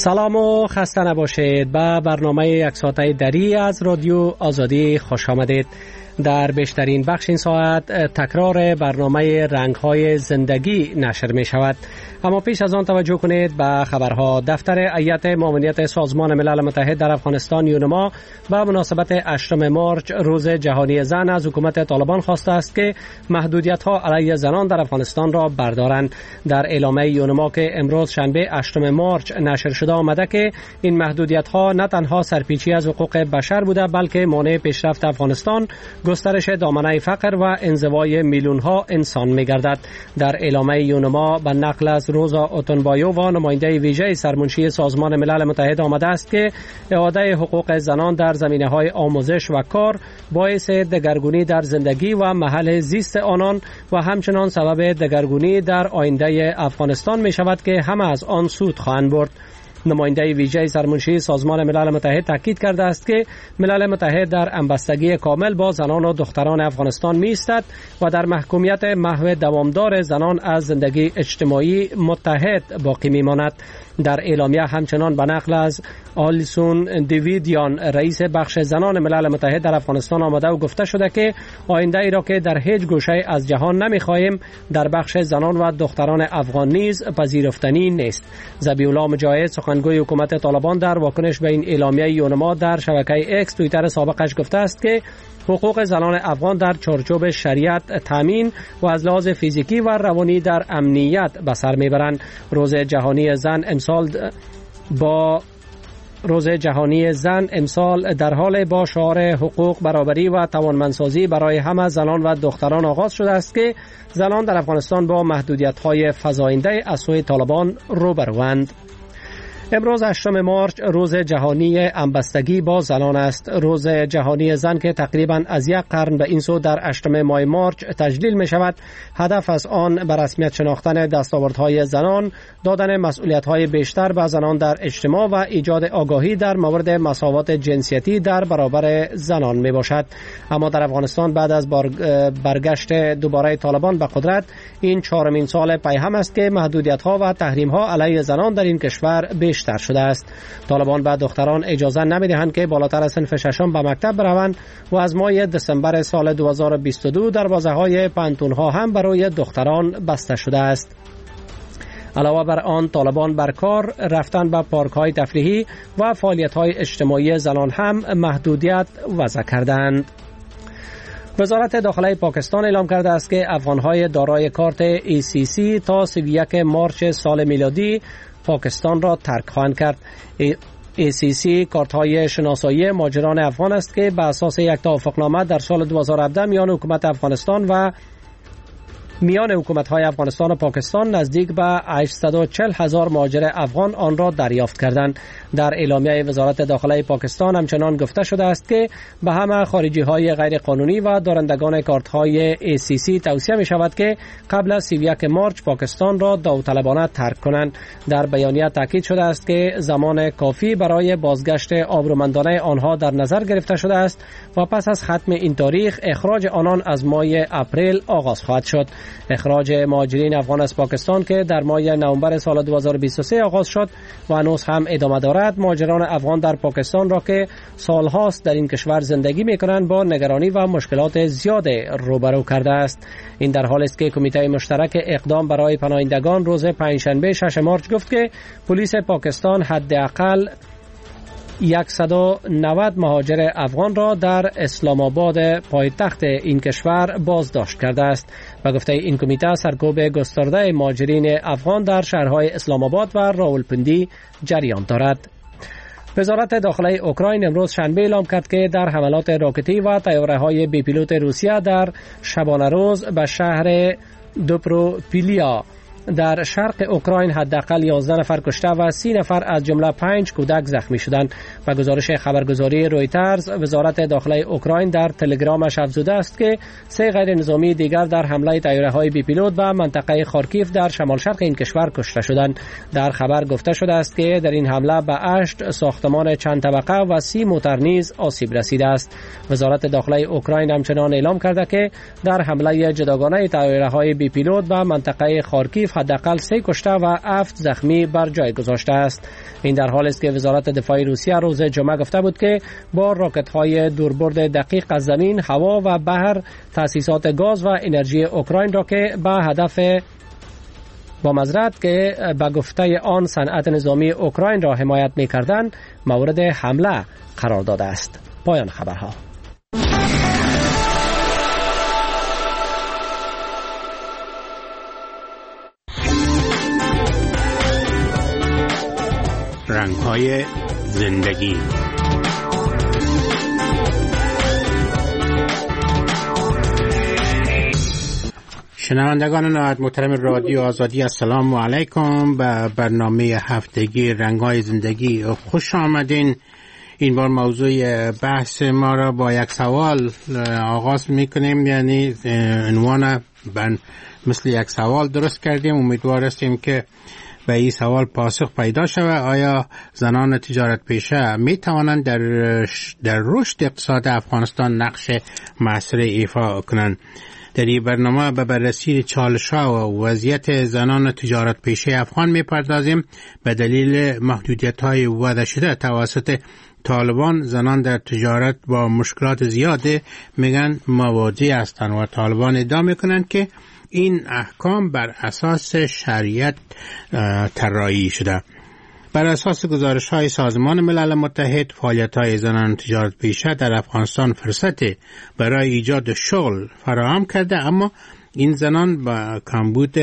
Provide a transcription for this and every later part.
سلام و خسته نباشید. به برنامه یک ساعته دری از رادیو آزادی خوش آمدید. در بیشترین بخش این ساعت تکرار برنامه رنگ‌های زندگی نشر می شود. اما پیش از آن توجه کنید به خبرها. دفتر هیئت ماموریت سازمان ملل متحد در افغانستان یونما به مناسبت 8 مارچ روز جهانی زن از حکومت طالبان خواسته است که محدودیت‌ها علیه زنان در افغانستان را بردارند. در اعلامیه یونما که امروز شنبه 8 مارچ نشر شده آمده که این محدودیت‌ها نه تنها سرپیچی از حقوق بشر بوده بلکه مانع پیشرفت افغانستان، گسترش دامنه فقر و انزوای میلیون‌ها انسان می‌گردد. در اعلامیه یونما به نقل از روزا اوتنبایو و نماینده ویژه سرمنشی سازمان ملل متحد آمده است که اعاده حقوق زنان در زمینه‌های آموزش و کار باعث دگرگونی در زندگی و محل زیست آنان و همچنان سبب دگرگونی در آینده افغانستان می‌شود که همه از آن سود خواهند برد. نماینده ویژه سرمنشی سازمان ملل متحد تاکید کرده است که ملل متحد در همبستگی کامل با زنان و دختران افغانستان می‌ایستد و در محکومیت محو دوامدار زنان از زندگی اجتماعی متحد باقی می‌ماند. در اعلامیه همچنان به نقل از آلیسون دیویدیان رئیس بخش زنان ملل متحد در افغانستان آمده و گفته شده که آینده ای را که در هیچ گوشه از جهان نمی‌خواهیم در بخش زنان و دختران افغان نیز پذیرفتنی نیست. ذبیح الله مجاهد سخنگوی حکومت طالبان در واکنش به این اعلامیه یونما در شبکه ایکس توییتر سابقش گفته است که حقوق زنان افغان در چارچوب شریعت تامین و از لحاظ فیزیکی و روانی در امنیت به سر میبرند. روز جهانی زن امسال در حال با شعار حقوق، برابری و توانمندسازی برای همه زنان و دختران آغاز شده است که زنان در افغانستان با محدودیت‌های فزاینده از سوی طالبان روبروند. امروز 8 مارچ روز جهانی همبستگی با زنان است. روز جهانی زن که تقریبا از یک قرن به این سو در 8 مارچ تجلیل می شود، هدف از آن به رسمیت شناختن دستاوردهای زنان، دادن مسئولیت‌های بیشتر به زنان در اجتماع و ایجاد آگاهی در مورد مساوات جنسیتی در برابر زنان می باشد. اما در افغانستان بعد از برگشت دوباره طالبان به قدرت این 4مین سال پیهم است که محدودیت‌ها و تحریم‌ها علیه زنان در این کشور بیشتر شده است. طالبان به دختران اجازه نمی‌دهند که بالاتر از صنف ششم به مکتب بروند و از ماه دسامبر سال 2022 دروازه‌های پانتون‌ها هم برای دختران بسته شده است. علاوه بر آن طالبان بر کار رفتن به پارک‌های تفریحی و فعالیت‌های اجتماعی زنان هم محدودیت وضع کردند. وزارت داخله پاکستان اعلام کرده است که افغان‌های دارای کارت ACC تا 31 مارچ سال میلادی پاکستان را ترک خواهند کرد. ACC کارت‌های شناسایی مهاجران افغان است که بر اساس یک توافقنامه در سال 2017 میان حکومت‌های افغانستان و پاکستان نزدیک به 840,000 مهاجر افغان آن را دریافت کردند. در اعلامیه وزارت داخله پاکستان همچنان گفته شده است که به همه خارجی‌های غیر قانونی و دارندگان کارت‌های ACC توصیه می‌شود که قبل از 31 مارچ پاکستان را داوطلبانه ترک کنند. در بیانیه تاکید شده است که زمان کافی برای بازگشت آبرومندانه آنها در نظر گرفته شده است و پس از ختم این تاریخ اخراج آنان از ماه اپریل آغاز خواهد شد. اخراج مهاجرین افغان از پاکستان که در ماه نوامبر سال 2023 آغاز شد و هنوز هم ادامه دارد، مهاجران افغان در پاکستان را که سالهاست در این کشور زندگی می‌کنند با نگرانی و مشکلات زیاد روبرو کرده است. این در حالی است که کمیته مشترک اقدام برای پناهندگان روز پنجشنبه 6 مارچ گفت که پلیس پاکستان حداقل 190 مهاجر افغان را در اسلام آباد پایتخت این کشور بازداشت کرده است. و گفته این کمیته سرکوب گسترده مهاجرین افغان در شهرهای اسلام آباد و راولپندی جریان دارد. وزارت داخله اوکراین امروز شنبه اعلام کرد که در حملات راکتی و طیاره‌های بی پیلوت روسیه در شبانه روز به شهر دوپروپیلیا در شرق اوکراین حداقل 11 نفر کشته و 30 نفر از جمله 5 کودک زخمی شدند. و گزارش خبرگزاری رویترز، وزارت داخله اوکراین در تلگرامش افزوده است که 3 غیر نظامی دیگر در حمله طیاره‌های بی پیلوت به منطقه خارکیف در شمال شرق این کشور کشته شدند. در خبر گفته شده است که در این حمله به 8 ساختمان چند طبقه و 30 موتر نیز آسیب رسیده است. وزارت داخله اوکراین همچنان اعلام کرده که در حمله جداگانه طیاره‌های بی پیلوت به منطقه خارکیف ضعیف حداقل 3 کشته و 7 زخمی بر جای گذاشته است. این در حالی است که وزارت دفاع روسیه روز جمعه گفته بود که با راکت‌های دوربرد دقیق از زمین، هوا و بحر تأسیسات گاز و انرژی اوکراین را که به هدف با معذرت که به گفته آن صنعت نظامی اوکراین را حمایت می‌کردند مورد حمله قرار داده است. پایان خبرها. رنگ‌های زندگی. شنوندگان نهایت محترم رادیو آزادی، السلام علیکم. به برنامه هفتگی رنگ‌های زندگی خوش آمدین. این بار موضوع بحث ما را با یک سوال آغاز میکنیم، یعنی عنوان مثل یک سوال درست کردیم. امیدوار هستیم که به این سوال پاسخ پیدا شود. آیا زنان تجارت پیشه می توانند در رشد اقتصاد افغانستان نقش مؤثر ایفا کنند؟ در این برنامه به بررسی چالش‌ها و وضعیت زنان تجارت پیشه افغان می‌پردازیم. به دلیل محدودیت‌های وضع شده توسط طالبان، زنان در تجارت با مشکلات زیاده میگن مواجه هستند و طالبان ادعا میکنند که این احکام بر اساس شریعت طراحی شده. بر اساس گزارش‌های سازمان ملل متحد، فعالیت‌های زنان تجارت پیشه در افغانستان فرصت برای ایجاد شغل فراهم کرده، اما این زنان با کمبود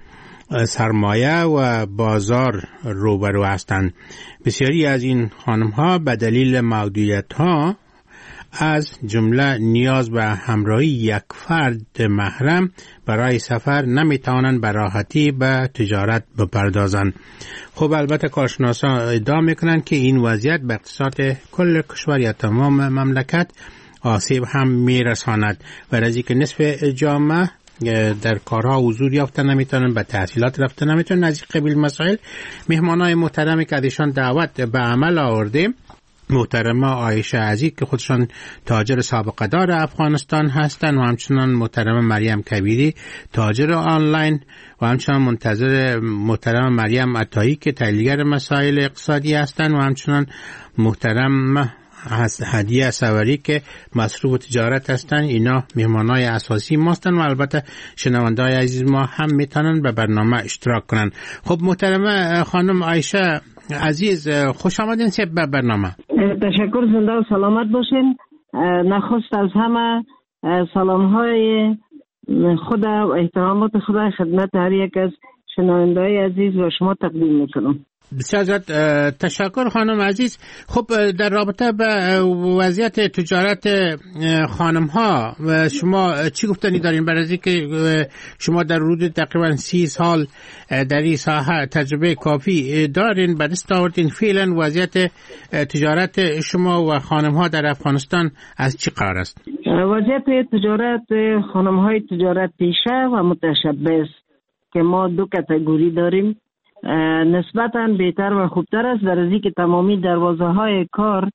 سرمایه و بازار روبرو هستند. بسیاری از این خانم‌ها به دلیل محدودیت‌ها از جمله نیاز به همراهی یک فرد محرم برای سفر نمیتوانند به راحتی به تجارت بپردازند. خب البته کارشناسان ادعا میکنند که این وضعیت به اقتصاد کل کشور یا تمام مملکت آسیب هم میرساند و از اینکه نصف جامعه در کارها حضور یافته نمیتونن، به تحصیلات رفته نمیتونن، از این قبیل مسائل. مهمانای محترمی که ازشان دعوت به عمل آوردیم، محترمه عایشه عزیز که خودشان تاجر سابقه دار افغانستان هستند و همچنان محترمه مریم کبیری تاجر آنلاین و همچنان منتظر محترمه مریم عطایی که تحلیلگر مسائل اقتصادی هستند و همچنان محترم هدیه سواری که مصروف تجارت هستند. اینا مهمانای اساسی ما هستند و البته شنونده‌های عزیز ما هم میتونن به برنامه اشتراک کنن. خب محترمه خانم عایشه عزیز، خوش آمدین به برنامه. تشکر، زنده و سلامت باشین. نخست از همه سلام‌های خدا و احترامات خدا خدمت هر یک از شنونده‌های عزیز و شما تقدیم میکنم. بسیار تشکر خانم عزیز. خب در رابطه به وضعیت تجارت خانم ها شما چی گفتنی دارین؟ برای اینکه شما در حدود تقریبا 30 سال در این ساحه تجربه کافی دارین، به دست آوردین، فعلا وضعیت تجارت شما و خانم ها در افغانستان از چی قرار است؟ وضعیت تجارت خانم های تجارت پیشه و متشبث که ما دو کاتگوری داریم نسبتاً بهتر و خوبتر است، در ازی که تمامی دروازه های کار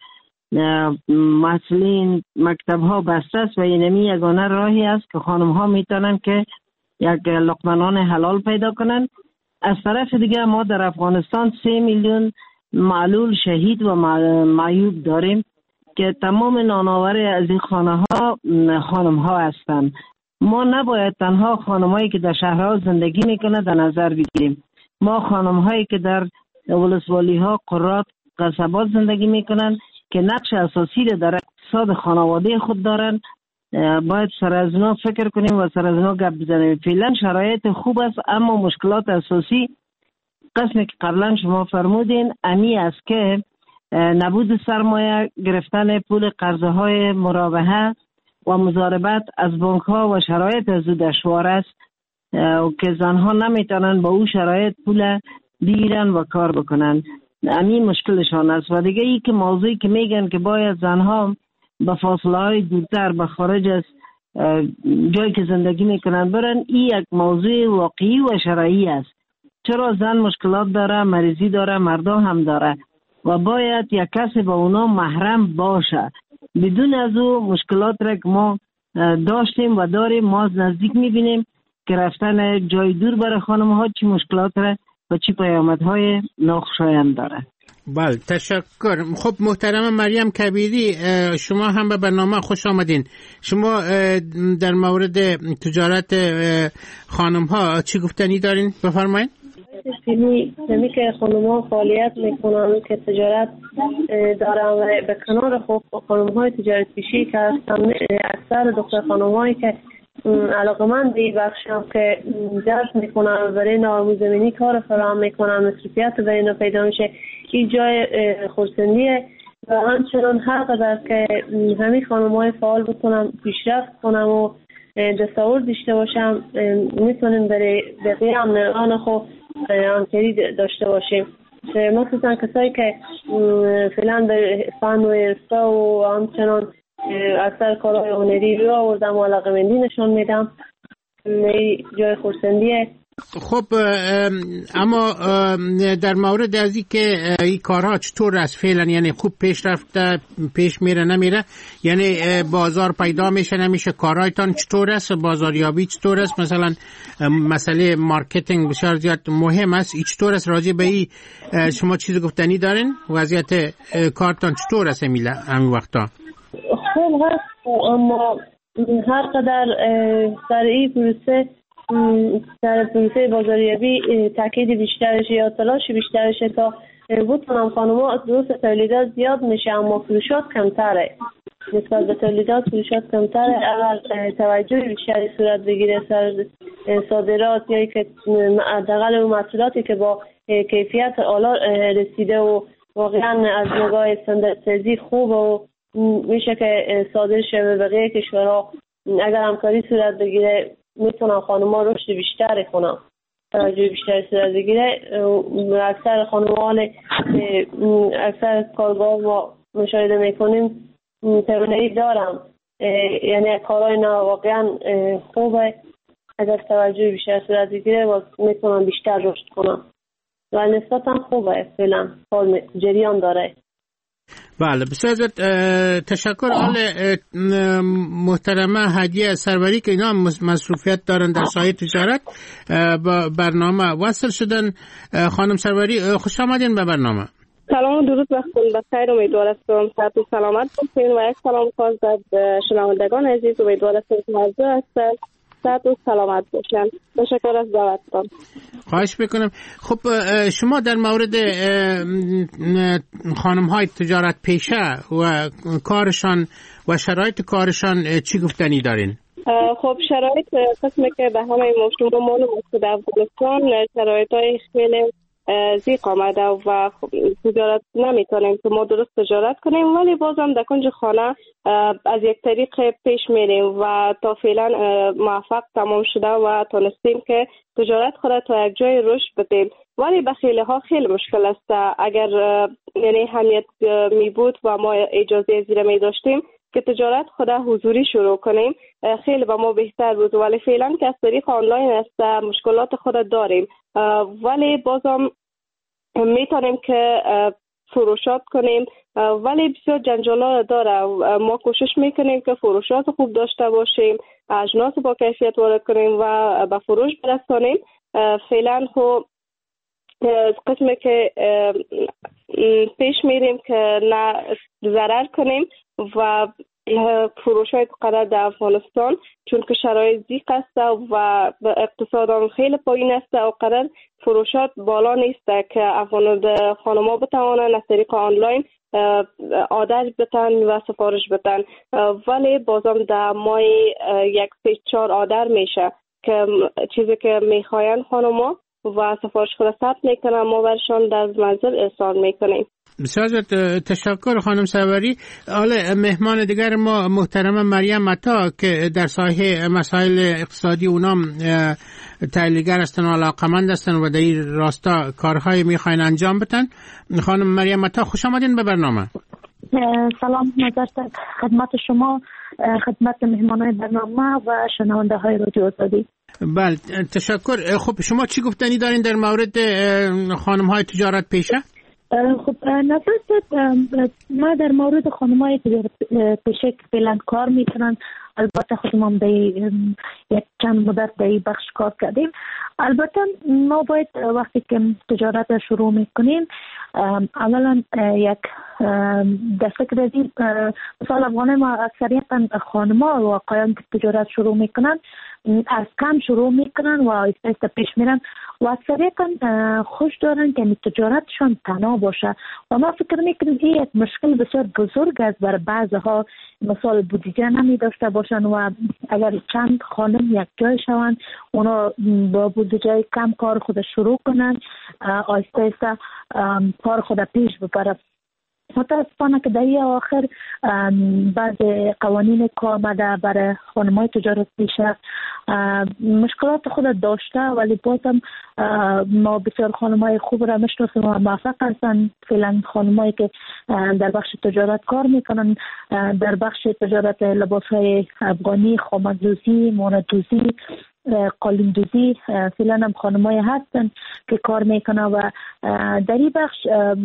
مسئولین مکتب ها بسته است و اینمی یگانه راهی است که خانم ها میتونن که یک لقمه حلال پیدا کنن. از طرف دیگه ما در افغانستان 3 میلیون معلول شهید و معیوب داریم که تمام نانآور از این خانم ها هستند. ما نباید تنها خانم هایی که در شهرها زندگی میکنه در نظر بگیریم. ما خانم هایی که در ولسوالی ها، قرات، قصبات زندگی میکنن که نقش اساسی در اقتصاد خانواده خود دارن، باید سر از اونا فکر کنیم و سر از اونا گپ بزنیم. فعلا شرایط خوب است، اما مشکلات اساسی قسمی که قبلا شما فرمودین امی است که نبود سرمایه، گرفتن پول قرضه های مرابحه و مضاربت از بانک ها و شرایط از او دشوار است که زنها نمیتونن با او شرایط پول بگیرن و کار بکنن. همین مشکلشان است. و دیگه ای که موضوعی که میگن که باید زنها به فاصله های دورتر به خارج از جایی که زندگی میکنن برن، این یک موضوع واقعی و شرعی است. چرا زن مشکلات داره، مریضی داره، مردا هم داره و باید یک کسی با اونا محرم باشه. بدون از او مشکلات را که ما داشتیم و داریم، ما از نزدیک میبینیم که رفتن جای دور برای خانم ها چی مشکلات را و چی پیامدهای ناخوشایند داره. بله تشکر. خب محترم مریم کبیری، شما هم به برنامه خوش آمدین. شما در مورد تجارت خانم ها چی گفتنی دارین؟ بفرمایید. سمی که خانم ها فعالیت میکنن که تجارت دارن و به کنار خب خانم های تجارت پیشی که هستن، اکثر دختر خانم هایی که علاقمند به این بخشم که جذب میکنن برای ناآموزمینی کار فراهم میکنن، مصروفیت برای اینا پیدا میشه. این جای خرسندیه و همچنان هر قدر که همین خانم های فعال بکنم، پیشرفت کنم و دستاورد داشته باشم، میتونیم برای بقیه همنران خود همکاری داشته باشیم. مخصوصا کسایی که فعلا به فن و ارسا و همچنان اکثر کارهای هنری رو آوردم و علاقه‌مندی نشان میدم. جای خرسندیه. خب اما در مورد از این که این کارها چطور است فعلا، یعنی خوب پیش رفته، پیش میره نمیره، یعنی بازار پیدا میشه نمیشه، کارهایتان چطور است، بازاریابی چطور است؟ مثلا مسئله مارکتینگ بسیار زیاد مهم است، این چطور است؟ راجع به این شما چیز گفتنی دارین؟ وضعیت کارتان چطور است امیلا همین وقتا؟ خوب هست، اما هر قدر در این پروسه در پروسه بازاریابی تاکید بیشترش یا تلاش بیشترش تا بتونم خانم‌ها درست تولیدات زیاد میشه اما فروشات کمتره. نسبت به تولیدات فروشات کمتره. اگر توجه بیشتری صورت بگیره سر صادرات یا که حداقل اون محصولاتی که با کیفیت اعلی رسیده و واقعا از نگاه استانداردسازی خوب و میشه که صادر شه به بقیه کشورها، اگر همکاری صورت بگیره میتونم خانم‌ها رشد بیشتری کنم، توجه بیشتری صورت بگیره. اکثر خانم‌ها اکثر کارگاه ما مشاهده میکنیم توانایی دارم، یعنی کارهای واقعا خوبه. اگر توجه بیشتر صورت بگیره میتونم بیشتر رشد کنم و نسبتا خوبه، فعلا کار جریان داره. بله بسیار تشکر. حال محترمه هدیه سروری که اینا مصروفیت دارن در سایه تجارت با برنامه وصل شدن. خانم سروری خوش آمدین به برنامه. سلام و درود وقتون بخیر. امیدوار هستم صحت و سلامت باشین و یک سلام خاص در شنوندگان عزیز. امیدوار هستم که حاضر هستن صحت و سلامت باشن. تشکر از دعوتتون. خواهش میکنم. خب شما در مورد خانم های تجارت پیشه و کارشان و شرایط کارشان چی گفتنی دارین؟ خب شرایط قسمی که به همه شما معلوم است که در افغانستان شرایط های خیلی زیق آمده و تجارت نمیتونیم که ما درست تجارت کنیم، ولی بازم در کنج خانه از یک طریق پیش میریم و تا فعلا موفق تمام شده و تونستیم که تجارت خود تا یک جای رشد بدیم. ولی به خیلی ها خیلی مشکل است. اگر یعنی همیت می بود و ما اجازه زیر می داشتیم که تجارت خود حضوری شروع کنیم خیلی با ما بهتر بود، ولی فعلا که از طریق آنلاین است مشکلات خود داریم، ولی بازم میتونیم که فروشات کنیم، ولی بسیار جنجالا داره. ما کوشش میکنیم که فروشات خوب داشته باشیم، اجناس با کیفیت وارد کنیم و به فروش برسانیم. فعلا خب قسمی که پیش میریم که نه ضرر کنیم و فروشات قرار در افغانستان چون که شرایط زیق است و اقتصاد هم خیلی پایین است و قرار فروشات بالا نیست که خانم‌ها بتوانند از طریق آنلاین آردر بتن و سفارش بتن، ولی بازم در ماه 1-3-4 آردر میشه که چیزی که میخواین خانم‌ها و سفارش خود ثبت میکنن، ما برشان در منزل ارسال میکنیم. بسیار تشکر خانم سروری. حالا مهمان دیگر ما محترم مریم عطا که در ساحه مسائل اقتصادی اونام تحلیلگر هستن و علاقمند هستن و در این راستا کارهای میخواین انجام بدن. خانم مریم عطا خوش آمدین به برنامه. سلام نظرت خدمت شما، خدمت مهمانای برنامه و شنونده های رادیو آزادی. بله تشکر. خب شما چی گفتنی دارین در مورد خانم های تجارت پیشه؟ خب نظر ما در مورد خانم‌های پیشه که فعلا کار میکنن، البته خودمون به یک چند مدت به این بخش کار کردیم. البته ما باید وقتی که تجارت شروع میکنیم اولا یک دسته که دادیم، مثال افغانه ما اکثریتا خانم‌ها و آقایان که تجارت شروع میکنن از کم شروع میکنن و آهسته پیش میرن و اکثریتا خوش دارن که تجارتشان تنها باشه و ما فکر میکنیم این یک مشکل بسیار بزرگ است برای بعضها. مثال بودجه نمی داشته باشن و اگر چند خانم یک جای شوند اونا با بودجه کم کار خود شروع کنن، آهسته کار خود پیش ببرن. متاسفانه که در این آخر بعض قوانین که آمده برای خانم‌های تجارت پیشه مشکلات خود داشته، ولی بازم ما بسیار خانم‌های خوب را میشناسیم و موفق هستند. فعلا خانم‌هایی که در بخش تجارت کار میکنن، در بخش تجارت لباس‌های افغانی، خامدوزی، موندوزی، قالین‌دوزی، فعلا هم خانم‌های هستن که کار میکنن و در این بخش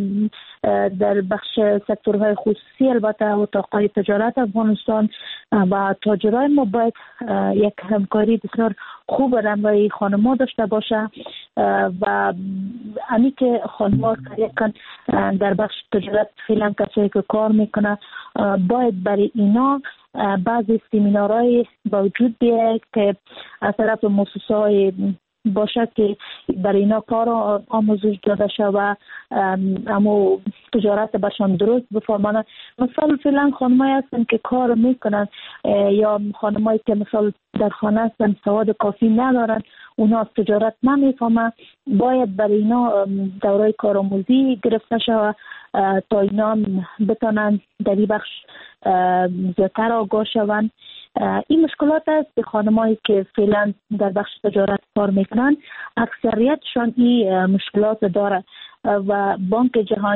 در بخش سکتورهای خصوصی البته اتاق‌های تجارت افغانستان و تاجرای ما باید یک همکاری بسیار خوب برای خانم‌ها داشته باشه و امی که خانم‌ها در بخش تجارت فعلا کسایی که کار میکنه باید برای اینا بعضی سمینارهای وجود بیاید که از طرف مؤسسه‌های باشه که برای اینا کار آموزش داده شود اما تجارت باشن درست بفهمن. مثلا فعلا خانمایی هستن که کار میکنن یا خانمایی که مثلا در خانه هستن سواد کافی ندارن، اونا از تجارت نمیفهمن، باید برای اینا دوره کارآموزی گرفته شود تا اینا بتونن در این بخش زیادتر آگاه شوند. این مشکلات است که خانمایی که فعلا در بخش تجارت کار میکنن اکثریتشان این مشکلات داره و بانک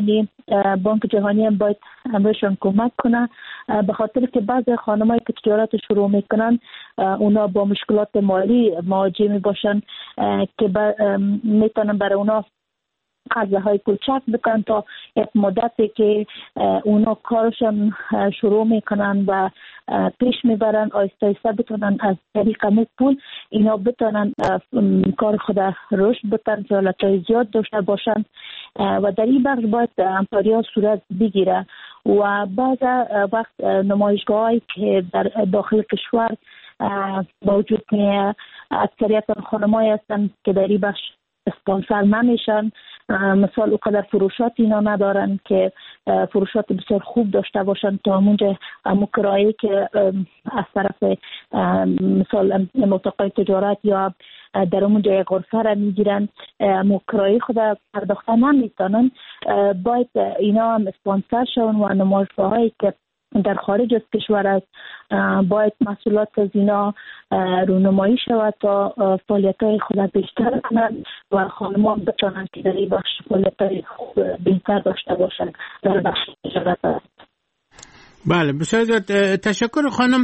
جهانی هم باید همشون کمک کنه، به خاطر که بعضی خانمایی که تجارت شروع میکنن اونا با مشکلات مالی مواجه میباشن که میتونن برای اونا قرضه‌های کوچک بکنن تا یک مدتی که اونا کارشون شروع میکنن و پیش میبرن، آهسته آهسته بتونن از طریق پول اینا بتونن کار خود رشد بدن، فعالیت‌های زیاد داشته باشن و در این بخش باید همکاری‌ها صورت بگیره و بعض وقت نمایشگاهایی که در داخل کشور موجود که اکثریت خانم‌های هستن که در این بخش اسپانسر نمیشن، مثال اوقدر فروشات اینا ندارن که فروشات بسیار خوب داشته باشن تا همونجا کرایه‌ای که از طرف مثال اتاق‌های تجارت یا در اونجا یک غرفه را میگیرن کرایه خود پرداخته نمیتونن. باید اینا هم اسپانسر شون و نمایشگاهایی که در خارج از کشور است باید محصولات از اینا رونمایی شود تا فعالیت‌های خود بیشتر کنند و خانم‌ها بتوانند که در این بخش فعالیت‌های بهتر داشته باشند در بخش تجارت است. بله، بسیار تشکر خانم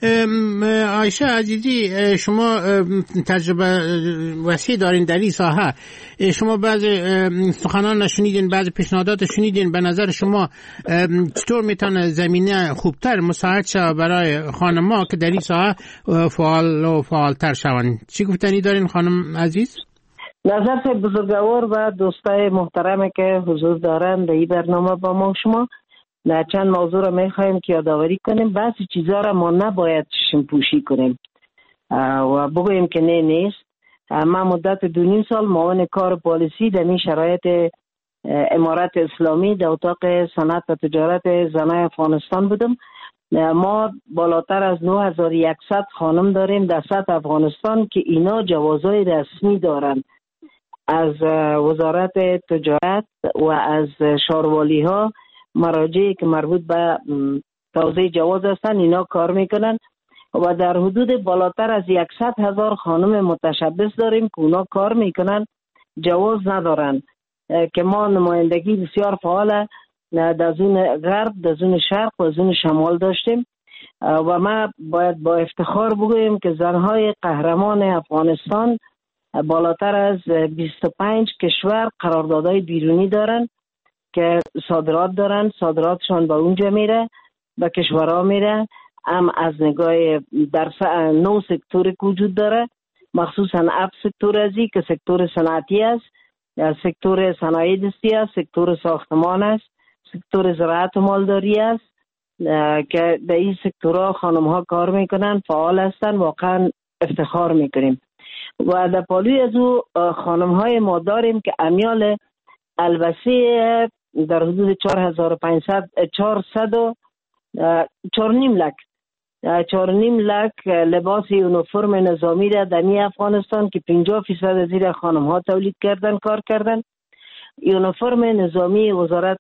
عایشه عزیزی. شما تجربه وسیع دارین در این ساحه، شما بعضی سخنان شنیدین، بعضی پیشنهادات شنیدین. به نظر شما چطور میتونه زمینه خوبتر مساعد شود برای خانم‌ها که در این ساحه فعال و فعالتر شوند؟ چی گفتنی دارین خانم عزیز؟ نظر بزرگوار و دوستای محترمی که حضور دارن در این برنامه با ما شما در چند موضوع را میخوایم که یادآوری کنیم. بعضی چیزا را ما نباید شمپوشی کنیم و بگوییم که نه نیست. من مدت 2.5 سال معاون کار پالیسی در این شرایط امارت اسلامی در اتاق صنعت و تجارت زنای افغانستان بودم. ما بالاتر از 9100 خانم داریم در سطح افغانستان که اینا جوازهای رسمی دارن از وزارت تجارت و از شاروالی ها، مراجعی که مربوط به توزیع جواز هستن، اینا کار میکنن و در حدود بالاتر از 100,000 خانم متشبث داریم که اونا کار میکنن جواز ندارن که ما نمایندگی بسیار فعال در زون غرب، در زون شرق و زون شمال داشتیم و ما باید با افتخار بگوییم که زنهای قهرمان افغانستان بالاتر از 25 کشور قراردادهای بیرونی دارن که صادرات دارن، صادراتشان به اونجا میره، به کشورها میره. هم از نگاه در نو سکتوری که وجود داره، مخصوصا اپ سکتور ازی که سکتور صنعتی است، سکتور صنایع دستی است، سکتور ساختمان است، سکتور زراعت و مالداری است که در این سکتورها خانم ها کار میکنن، فعال هستن، واقعا افتخار میکنیم. و در پالوی از او خانم های ما داریم که امیال البسه در حدود 4.5 لک لباس یونیفرم نظامی را در افغانستان که 50% از این خانم ها تولید کردن، کار کردن. یونیفرم نظامی وزارت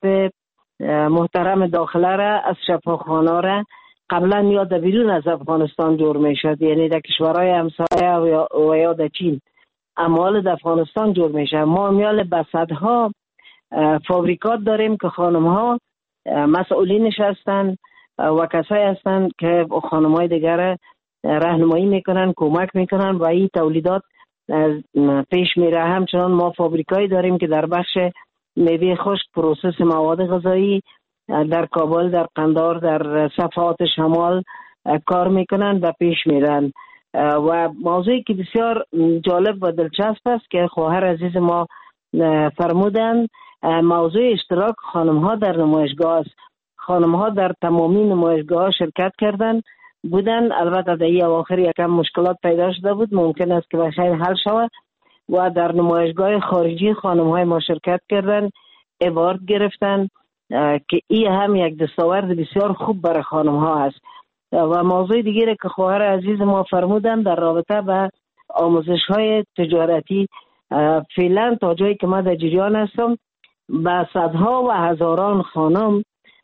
محترم داخله را از شفاخانه را قبلا یا در بیرون از افغانستان جور می شد، یعنی در کشورهای همسایه و یا در چین، اموال در افغانستان جور می شد. ما امیال بسدها فابریکات داریم که خانم ها مسئولینش هستند و کسایی هستند که خانم های دیگر راهنمایی میکنن، کمک میکنن و این تولیدات پیش میره. همچنان ما فابریکایی داریم که در بخش میوه خشک، پروسس مواد غذایی در کابل، در قندار، در صفحات شمال کار میکنن و پیش میرن. و موضوعی که بسیار جالب و دلچسب است که خواهر عزیز ما فرمودن، موضوع اشتراک خانم ها در نمایشگاه است. خانم ها در تمامی نمایشگاه شرکت کردن بودن. البته در این اواخر یکم مشکلات پیدا شده بود، ممکن است که بخیر حل شود. و در نمایشگاه خارجی خانم های ما شرکت کردن، اوارد گرفتن که این هم یک دستاورد بسیار خوب برای خانم ها است. و موضوع دیگری که خواهر عزیز ما فرمودن در رابطه به آموزش های تجارتی، فعلا تا جایی که ما در جریان هستم به صدها و هزاران خانم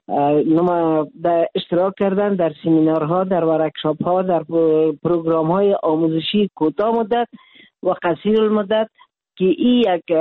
در اشتراک کردن در سمینارها، در ورکشاپ ها، در پروگرام های آموزشی کوتاه مدت و قصیر المدت که این یک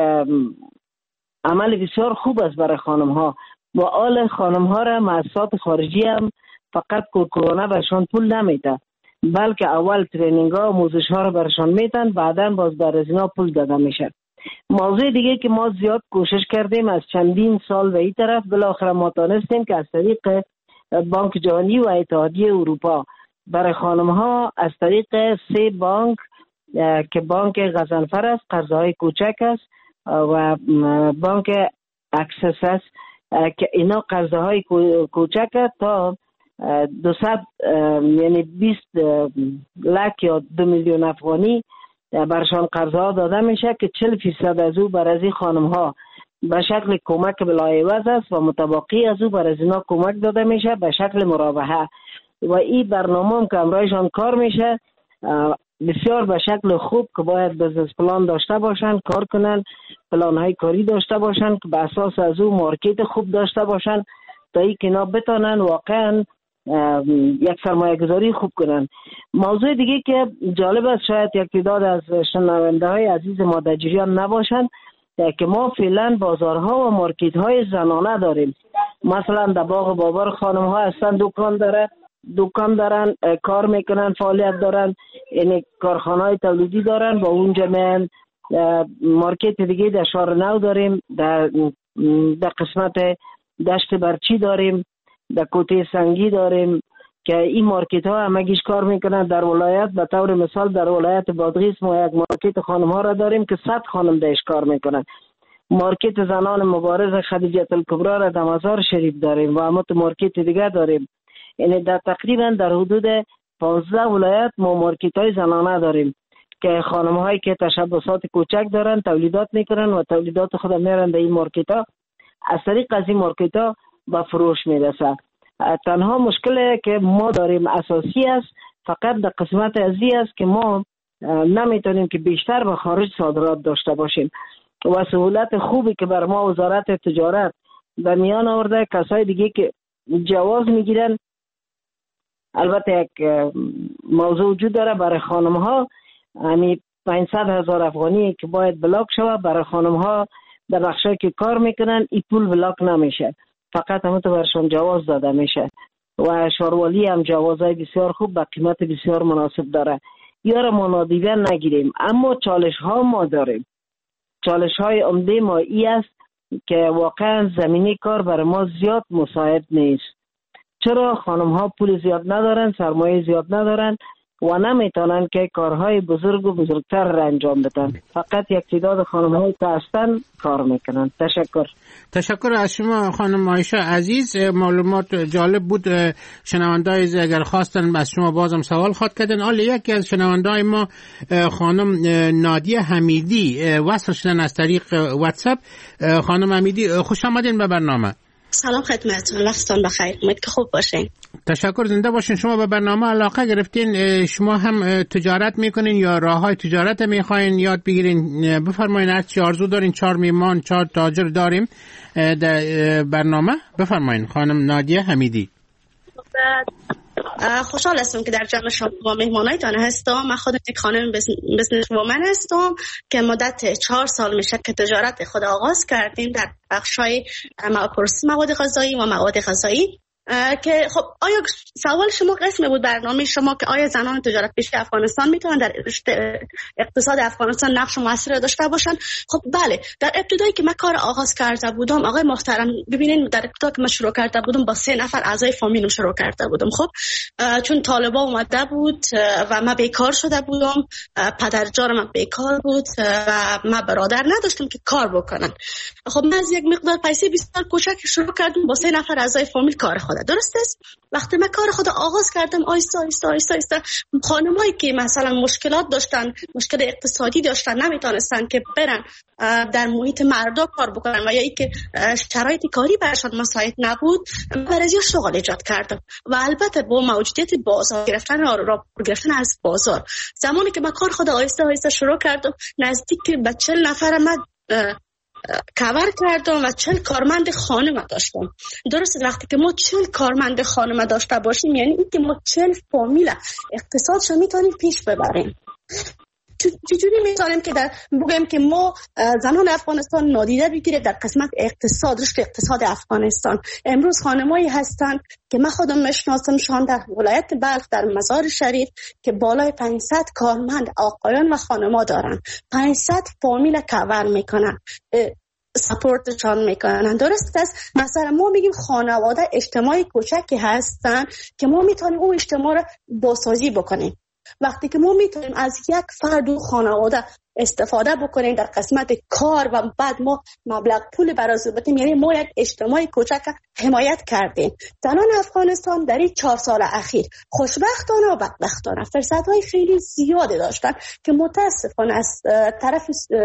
عمل بسیار خوب است برای خانم ها. و آل خانم ها را مؤسسات خارجی هم فقط کورکورانه برشان پول نمیده، بلکه اول ترینینگ ها آموزش ها را برشان میتن، بعدا باز بر از اینا پول داده میشه. موضوع دیگه که ما زیاد کوشش کردیم از چندین سال و این طرف، بالاخره ما تانستیم که از طریق بانک جهانی و اتحادیه اروپا برای خانم ها از طریق 3 بانک که بانک غضنفر است، قرضهای کوچک است، و بانک اکسس است که اینا قرضهای کوچک تا 200 یعنی 20 لک یا 2 میلیون افغانی برشان قرضها داده میشه که 40% از او بر از این خانم ها به شکل کمک بلایعوض است و متبقی از او بر از اینا کمک داده میشه به شکل مرابحه. و این برنامه هم که امرایشان کار میشه بسیار به شکل خوب که باید بزنس پلان داشته باشن، کار کنن، پلان های کاری داشته باشن که به اساس از او مارکت خوب داشته باشن تا این که اینا بتانن واقعا یک سرمایه گذاری خوب کنن. موضوع دیگه که جالب است، شاید یک تعداد از شنونده های عزیز ما در جریان نباشن، که ما فعلا بازارها و مارکت های زنانه داریم. مثلا در باغ بابر خانم ها هستن، دکان دارن، کار میکنن، فعالیت دارن، یعنی کارخانه های تولیدی دارن. و اونجا من مارکت دیگه در شهر نو داریم، در قسمت دشت برچی داریم، در کوته سنگی داریم که این مارکت ها همگیش کار میکنن. در ولایت به طور مثال در ولایت بادغیس ما یک مارکت خانم ها را داریم که 100 خانم درش کار میکنن. مارکت زنان مبارز خدیجه الکبرا را در مزار شریف داریم و همت مارکت دیگه داریم. یعنی در تقریبا در حدود 15 ولایت ما مارکت های زنانه داریم که خانم هایی که تشبسات کوچک دارن تولیدات میکنن و تولیدات خود میرن در این مارکت ها، از طریق از این مارکت ها به فروش میرسه. تنها مشکلی که ما داریم اساسی است فقط در قسمت ازی است که ما نمیتونیم که بیشتر به خارج صادرات داشته باشیم. و سهولت خوبی که بر ما وزارت تجارت در میان آورده، کسای دیگه که جواز میگیرن. البته یک موضوع وجود داره برای خانم ها، یعنی 500,000 افغانی که باید بلاک شود برای خانم ها در بخشایی که کار میکنن، این پول بلاک نمیشه، فقط همون تو برشان جواز داده میشه. و شاروالی هم جوازهای بسیار خوب با قیمت بسیار مناسب داره. یاره ما نادیده نگیریم، اما چالش ها ما داریم. چالش های عمده ما ای است که واقعا زمینی کار برای ما زیاد مساعد نیست. چرا خانم ها پول زیاد ندارن، سرمایه زیاد ندارن و نمیتونن که کارهای بزرگ و بزرگتر را انجام بدن. فقط یک تعداد خانم های که هستن کار میکنن. تشکر از شما خانم عایشه عزیز. معلومات جالب بود. شنوندای اگر خواستن از شما بازم سوال خواهد کردن. حالا یکی از شنوندای ما خانم نادیه حمیدی وصل شدن از طریق واتساپ. خانم حمیدی خوش آمدین به برنامه. سلام خدمتتون، وقتتون بخیر، امید که خوب باشین. تشکر، زنده باشین. شما به برنامه علاقه گرفتین، شما هم تجارت میکنین یا راههای تجارت میخواین یاد بگیرین؟ بفرمایین هر چی آرزو دارین. 4 میهمان 4 تاجر داریم در برنامه. بفرمایین خانم نادیه حمیدی. خوشحال هستم که در جمع شما مهمانایتان هستم. من خودم یک خانم بزنس وومن هستم که مدت 4 سال میشه که تجارت خود آغاز کردیم در بخش‌های پروسس مواد غذایی و مواد غذایی. که خب آیا سوال شما قسم بود برنامه شما که آیا زنان تجارت پیشه افغانستان میتونن در اقتصاد افغانستان نقش موثر داشته باشن؟ خب بله، در ابتدایی که من کار آغاز کرده بودم آقای محترم، ببینین در ابتدا که من شروع کرده بودم با 3 نفر اعضای فامیلم شروع کرده بودم. خب چون طالبا اومده بود و من بیکار شده بودم، پدرجانم من بیکار بود و من برادر نداشتم که کار بکنن. خب من از یک مقدار پیسه بسیار کوچک شروع کردم با 3 نفر اعضای فامیل کار خود. درست است؟ وقتی من کار خود آغاز کردم آیسته خانمایی که مثلا مشکلات داشتن، مشکل اقتصادی داشتن، نمیتونستن که برن در محیط مردا کار بکنن و یا ای که شرایط کاری برشان مساعد نبود، برای شغل ایجاد کردم و البته با موجودیت بازار گرفتن از بازار، زمانی که من کار خود آیسته شروع کردم نزدیک به 40 نفر من کاور کردم و 40 کارمند خانه داشتم. درسته وقتی که ما 40 کارمند خانه داشته باشیم یعنی این که ما 40 فامیل اقتصادش میتونیم پیش ببریم. چجوری میتونیم که بگیم که ما زنان افغانستان نادیده بگیره در قسمت اقتصاد، رشد اقتصاد افغانستان؟ امروز خانمایی هستن که من خودم میشناسمشان در ولایت بلخ در مزار شریف که بالای 500 کارمند آقایان و خانما دارن، 500 فامیل کاور میکنن، سپورتشان میکنن. درست است؟ مثلا ما میگیم خانواده اجتماعی کوچکی هستن که ما میتونیم اون اجتماع رو بازسازی بکنیم. وقتی که ما میتونیم از یک فرد و خانواده استفاده بکنیم در قسمت کار و بعد ما مبلغ پول برای بدیم، یعنی ما یک اجتماعی کوچک حمایت کردیم. زنان افغانستان در این 4 سال اخیر خوشبختانه و بدبختانه فرصت‌های خیلی زیاده داشتن که متاسفانه از طرف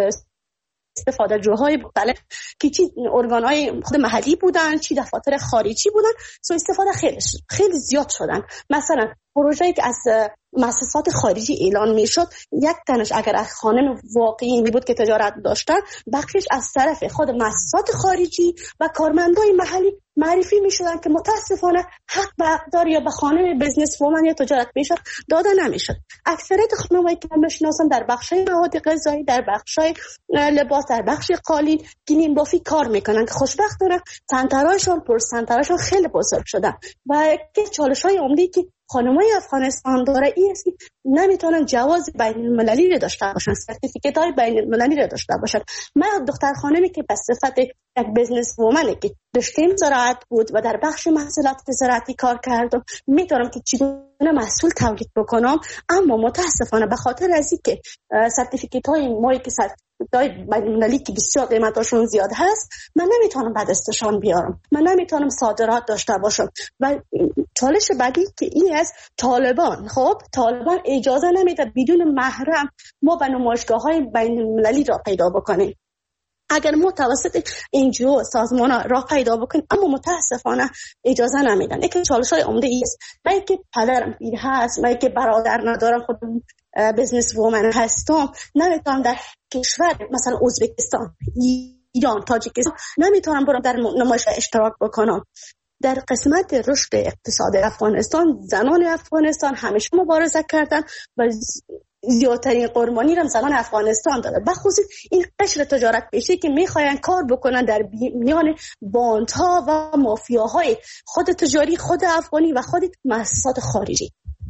استفاده جوهای مختلف که چی ارگان‌های خود محلی بودن چی دفاتر خارجی بودن سو استفاده خیلی زیاد شدن. مثلا پروژه‌ای که از مؤسسات خارجی اعلان میشد، یک تنش اگر از خانم واقعی می بود که تجارت داشتن، بقیش از طرف خود مؤسسات خارجی و کارمندای محلی معرفی میشدن که متاسفانه حق به حقدار یا به خانم بزنس وومن یا تجارت پیشه داده نمیشد. اکثریت خانمایی که من میشناسم در بخشای مواد غذایی، در بخشای لباس، در بخش قالین، گینین بافی کار میکنن که خوشبختانه سنترهاشون پرسنترهاشون خیلی بزرگ شدن و که چالش‌های عمده‌ای که خانمای افغانستان داره این است که نمیتونن جواز بین المللی رو داشته باشن، سرتیفیکت های بین المللی رو داشته باشن. من دختر خانمی که به صفت یک بزنس وومن که رشته‌ام زراعت بود و در بخش محصولات زراعتی کار کردم، میتونم که چگونه محصول تولید بکنم، اما متاسفانه به خاطر از اینکه سرتیفیکت های مایی که دای بین‌المللی که بسیار قیمتاشون زیاد هست، من نمیتونم به دستشان بیارم، من نمیتونم صادرات داشته باشم. و چالش بعدی که این است طالبان. خب طالبان اجازه نمیده بدون محرم ما به نمایشگاه‌های بین‌المللی را پیدا بکنیم. اگر ما توسط NGO سازمان راه پیدا بکنیم، اما متاسفانه اجازه نمیدن. یک چالش‌های عمده است. من که پدرم پیر هست، من که برادر ندارم، خودم بزنس وومن هستم، نمیتونم در کشور مثلا ازبکستان، ایران، تاجیکستان نمیتونم برم در نمایش اشتراک بکنم. در قسمت رشد اقتصاد افغانستان زنان افغانستان همیشه مبارزه کردن و زیادترین قربانی رو زنان افغانستان داده، بخصوص این قشر تجارت پیشه که میخواین کار بکنن در میان باندها و مافیاهای خود تجاری، خود افغانی و خود مؤسسات خارجی.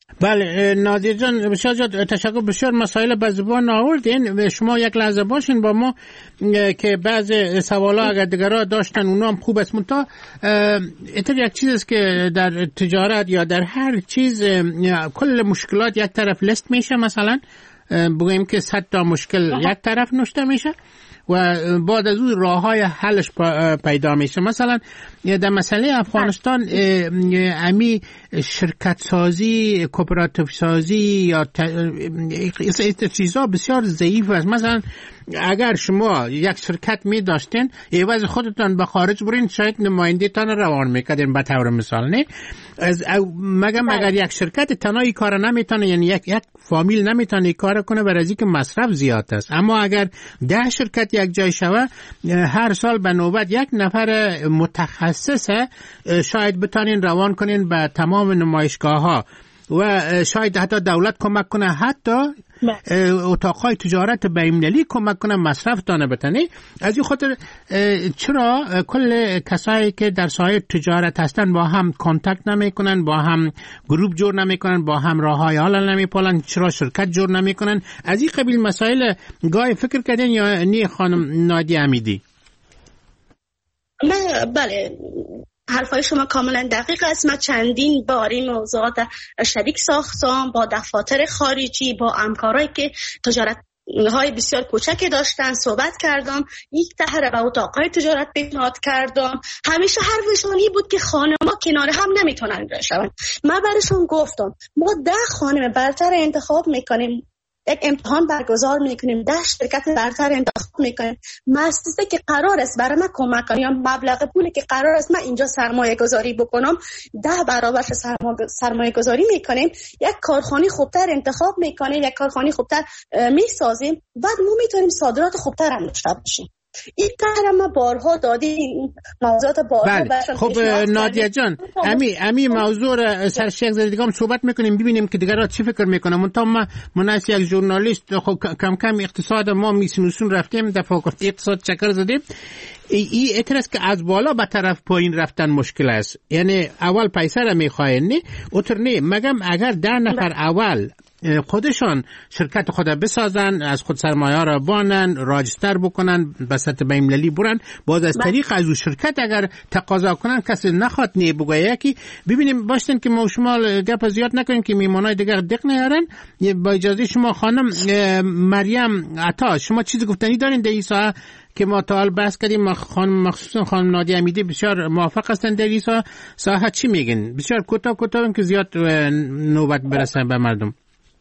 بله نادر جان بسیار تشکر. بسیار مسائل به زبان آوردین. شما یک لحظه باشین با ما که بعض سوالا اگر دیگرها داشتن اونا هم خوب است. منتها اینطور یک چیز است که در تجارت یا در هر چیز کل مشکلات یک طرف لیست میشه، مثلا بگوییم که 100 تا مشکل یک طرف نوشته میشه و بعد از اون راه های حلش پیدا میشه. مثلا در مسئله افغانستان امی شرکت سازی، کوپراتیو سازی یا چیزا بسیار ضعیف است. مثلا اگر شما یک شرکت می داشتین عوض خودتان به خارج برین، شاید نماینده تان روان میکردین به طور مثال، نه مگم اگر یک شرکت تنهایی کار نمیتونه، یعنی یک فامیل نمیتونه کار کنه، برای اینکه مصرف زیاد است. اما اگر 10 شرکت یک جای شوه، هر سال به نوبت یک نفر متخصص شاید بتانین روان کنین به تمام نمایشگاه ها و شاید حتی دولت کمک کنه، حتی اتاقهای تجارت بین‌المللی کمک کنه مصرف تانه بتنی. از این خاطر چرا کل کسایی که در ساحه تجارت هستن با هم کانتکت نمیکنن، با هم گروپ جور نمیکنن، با هم راههای حل نمیپالن، چرا شرکت جور نمیکنن؟ از این قبیل مسائل گاهی فکر کردین یا نی خانم نادی حمیدی؟ بله، حرفای شما کاملا دقیق است. من چندین بار این موضوعات شریک ساختم با دفاتر خارجی، با همکارایی که تجارت های بسیار کوچکی داشتن صحبت کردم، یک طرح به اتاقهای تجارت پیشنهاد کردم. همیشه حرفشون بود که خانم‌ها کنار هم نمیتونن بشن. من براشون گفتم ما 10 خانم برتر انتخاب میکنیم، یک امتحان برگزار میکنیم، 10 شرکت برتر انتخاب میکنیم، مؤسسه که قرار است برای من کمک کنه یا مبلغ پولی که قرار است من اینجا سرمایه گذاری بکنم 10 برابر سرمایه گذاری میکنیم، یک کارخانه خوبتر انتخاب میکنیم، یک کارخانه خوبتر میسازیم، بعد ما میتونیم صادرات خوبتر هم داشته باشیم. این طرح ما بارها دادیم، موضوعات بارها. بله. خب نادیه جان، امی موضوع را سر شیخ زدیگه هم صحبت میکنیم، ببینیم که دیگر چی فکر میکنم. منطقه ما مناسب یک ژورنالیست، خب کم کم اقتصاد ما میسنوسون رفتیم، در فاکولته اقتصاد چکر زدیم. این اعتراض که از بالا به طرف پایین رفتن مشکل است، یعنی اول پیسه را میخواین، نه اوتر نه مگم اگر 10 نفر اول خودشان شرکت خود بسازن، از خود سرمایه را بانن، راجستر بکنن، به سطح بین‌المللی برن، باز از طریق از اون شرکت اگر تقاضا کنن کسی نخواد نه بگه یکی. ببینیم باشتن که ما شما گپ زیاد نکنیم که میمانای دیگر دق نیارن. با اجازه شما خانم مریم عطا، شما چیزی گفتنی دارین در این ساعت که ما تا حال بحث کردیم؟ خانم مخصوصا خانم نادی حمیدی بسیار موافق هستن در این ساعت، چی میگین؟ بسیار کوتاه که زیاد نوبت برسه به مردم.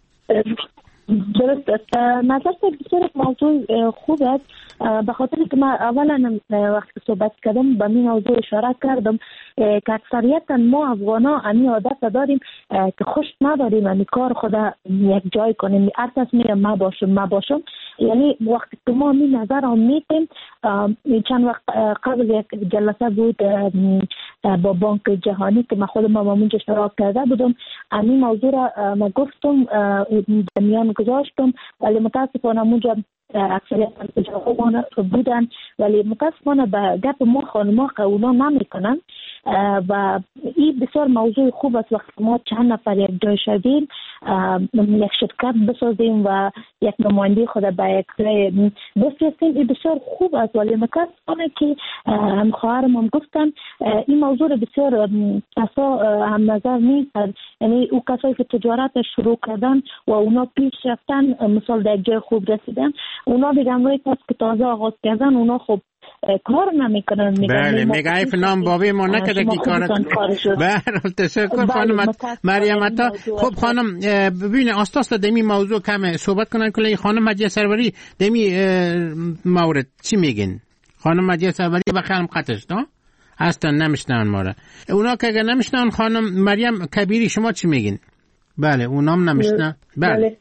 درست است. نظر بسیار موضوع خوب است، به خاطر که من اولا وقتی صحبت کردم به این موضوع اشاره کردم که اکثریت ما افغانا همین عادت داریم که خوش نداریم همین کار خود یک جای کنیم، هر کس میگه ما باشم. یعنی وقتی که ما می نظر هم میتیم، چند وقت قبل یک جلسه بود با بانک جهانی که من خودم اونجا اشتراک کرده بودم، همین موضوع را من گفتم، میان گذاشتم، ولی متاسفانه اونجا اکثریت انتجاعان بودن، ولی متاسفانه به گپ ما خانما قبول نمیکنن و این بسیار موضوع خوب است. وقتی ما چند نفر یک جای شدیم، یک شرکت بسازیم و یک نماینده خود به یک بفرستیم، این بسیار خوب است. ولی متاسفانه که هم خواهرم هم گفتن این موضوع بسیار کسا هم نظر نیستن، یعنی او کسایی که تجارت شروع کردن و اونا پیش رفتن، مثال در جای خوب رسیدن، اونا دیگه همراهی کس که تازه آغاز کردن اونا خب کار نمیکنن. بله میگه ایف نام بابی ما نکده که کار بله. تشکر خانم مریم عطا. خب خانم ببینید استاد دمی موضوع کم صحبت کنن کلی. خانم مجید سروری دمی مورد چی میگین؟ خانم مجید سروری بخیرم قطعش نه هستن نمیشنن ما را، اونا که اگر نمیشنن خانم مریم کبیری شما چی میگین؟ بله اونام نمیشنن. بله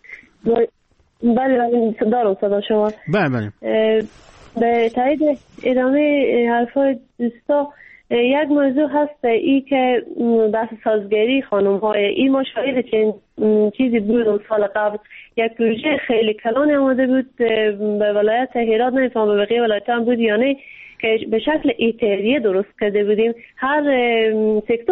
دارم صدا شما. بله به تایید ادامه حرفای دوستا، یک موضوع هست ای که بحث سازگاری خانم های این ما شاید چیزی بود سال قبل یک پروژه خیلی کلان آمده بود به ولایت هرات، نمیفهم به بقیه ولایت هم بود یا نه، که به شکل ایتریه درست کرده بودیم. هر سکتور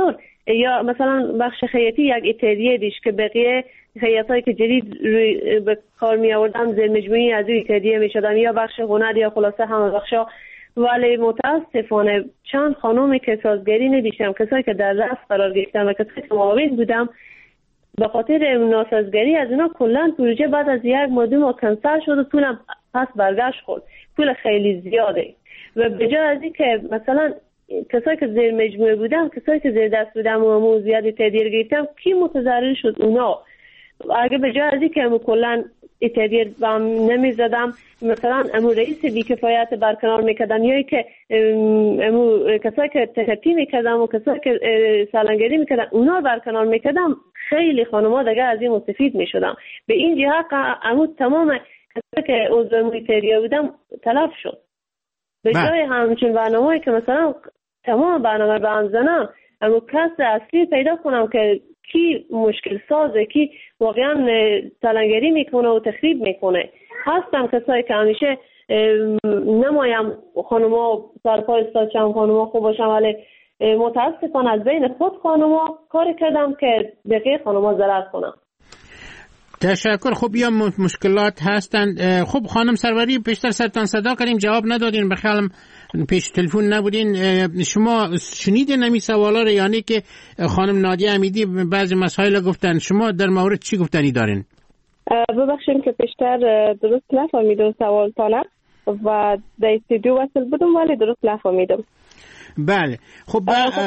یا مثلا بخش خیاطی یک اتحادیه دیش که بقیه خیاطایی که جدید روی به کار می آوردن زیر مجموعی از این اتحادیه می شدن، یا بخش هنر یا خلاصه همه بخشا. ولی متاسفانه چند خانومی که سازگری ندیشتم، کسایی که در رأس قرار گرفتن و کسایی که معاون بودم، به خاطر ناسازگری از اینا کلا پروژه بعد از یک ماه دو ماه کنسل شد و پولم پس برگشت خورد. پول خیلی زیاده و به جای از این که مثلا کسایی که زیر مجموعه بودم، کسایی که زیر دست بودم و موضوعیت تدیر گرفتم، کی متضرر شد؟ اونا. اگه به جای از این که امو کلن تدیر بام نمیزدم، مثلا امو رئیس بیکفایت برکنار میکردم، یا که امو کسایی که تخطی میکردم و کسایی که سالنگری میکردم اونا برکنار میکردم، خیلی خانم‌ها دیگه از این مستفید میشدم. به این جهت امو تمام کسایی که عضو مویتریا بودم تلف شد. به جای همچون برنامه‌ای که مثلا تمام برنامه به هم زنم، اما کس اصلی پیدا کنم که کی مشکل سازه، کی واقعا سالنگری میکنه و تخریب میکنه. هستم کسایی که همیشه نمایم خانوما سرپای استادشم، خانوما خوب باشم، ولی متاسفانه از بین خود خانوما کار کردم که بقیه خانوما ضرر کنم. تشکر. خب یا مشکلات هستند. خب خانم سروری، پیشتر سرتان صدا کردیم جواب ندادین، بخیالم پیش تلفن نبودین. شما شنیدین نمی سوالا رو، یعنی که خانم نادیه امیدی بعضی مسائل گفتن، شما در مورد چی گفتنی دارین؟ ببخشید که پیشتر درست نفهمیدم سوالتانه و در استودیو وصل بودم ولی درست نفهمیدم. بله خب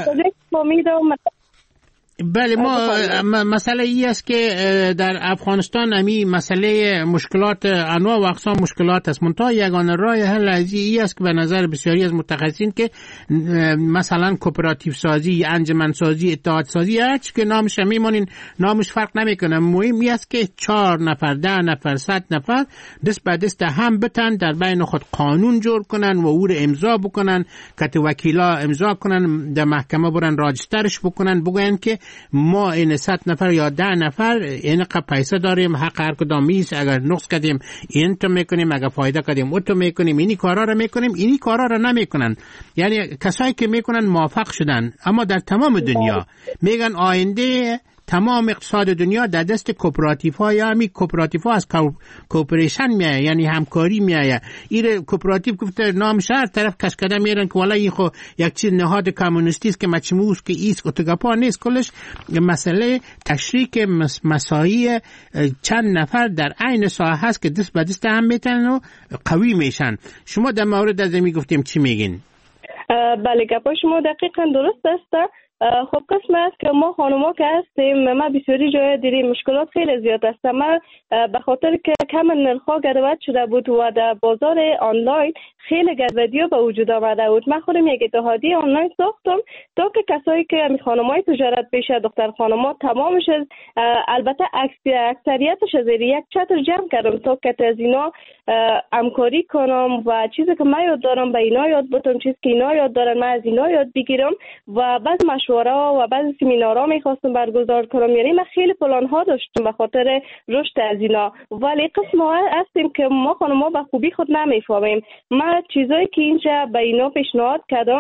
بله ما مسئله ای است که در افغانستان امی مسئله مشکلات انواع و اقسام مشکلات است، منتها یگانه راه حل از این است که به نظر بسیاری از متخصصین که مثلا کوپراتیو سازی، انجمن سازی، اتحاد سازی، هرچی که نامش میمونین نامش فرق نمیکنه، مهم است که 4 نفر 10 نفر 100 نفر دست به دست هم بتن در بین خود قانون جور کنن و او رو امضا بکنن، که وکیلا امضا کنن، در محکمه برن راجسترش بکنن، بگوین که ما این 100 نفر یا 10 نفر این پیسه داریم، حق هر کدامیست، اگر نقص کردیم این تو میکنیم، اگر فایده کردیم او تو میکنیم، اینی کارا رو میکنیم، اینی کارا رو نمیکنن. یعنی کسایی که میکنن موفق شدن، اما در تمام دنیا میگن آینده تمام اقتصاد دنیا در دست کوپراتیوها، یا همین کوپراتیوها از کوپریشن میایه، یعنی همکاری میایه. این کوپراتیو گفته نامش هر طرف کشکده میرن که والا این خو یک چیز نهاد کمونیستی است که مچموس که ایست و تگپا نیست. کلش مسئله تشریک مساعی چند نفر در عین ساحه هست که دست به دست هم میتن و قوی میشن. شما در مورد از می گفتیم چی میگین؟ بله گپای شما دقیقاً درست است. خب قسم است که ما خانوما که هستیم، ما بسیاری جای دیدیم مشکلات خیلی زیاد است. ما به خاطر که کم نرخ‌ها گربت شده بود و در بازار آنلاین خیلی گربتی‌ها به وجود آمده بود. من خودم یک اتحادیه آنلاین ساختم تا که کسایی که خانمای تجارت پیشه، دختر خانما تمامش، البته اکثریتش از یک چتر جمع کردم تا که از اینا همکاری کنم و چیزی که من یاد دارم به اینا یاد بدم، چیزی که اینا یاد دارن من از اینا یاد بگیرم و بعد مشوره و بعضی سمینارها میخواستم برگزار کنم. یعنی من خیلی پلان ها داشتم به خاطر رشد از اینا، ولی قسم هستیم که ما خانم‌ها به خوبی خود نمیفهمیم. من چیزایی که اینجا به اینا پیشنهاد کردم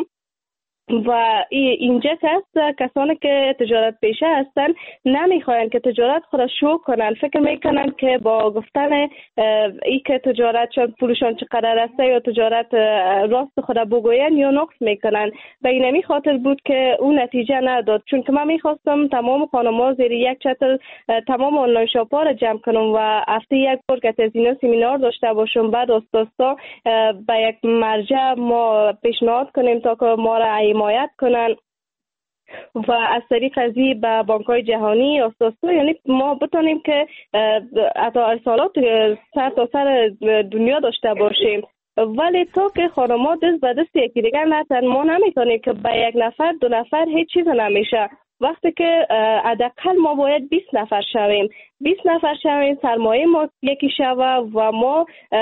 و اینجا کسانی که تجارت پیشه هستن نمیخواین که تجارت خود شو کنن، فکر میکنن که با گفتن ای که تجارت پولشان چقدر است یا تجارت راست خود بگوین یا نقص میکنن. به اینمی خاطر بود که اون نتیجه نداد، چون که من میخواستم تمام خانم‌ها زیر یک چتر تمام آنلاین شاپ‌ها را جمع کنم و هفته یک بار که از اینا سمینار داشته باشم، بعد آستاستا به یک مرجع ما پیشنهاد کنیم تا که ما را حمایت کنن و از طریق ازی به بانک‌های جهانی اساسا، یعنی ما بتونیم که حتی ارسالات سر تا سر دنیا داشته باشیم. ولی تا که خانم‌ها دست به دست یکی دیگر نتن، ما نمیتونیم که به یک نفر 2 نفر هیچ چیز نمیشه. وقتی که حداقل ما باید 20 نفر شویم، 20 نفر شویم، سرمایه ما یکی شوه و ما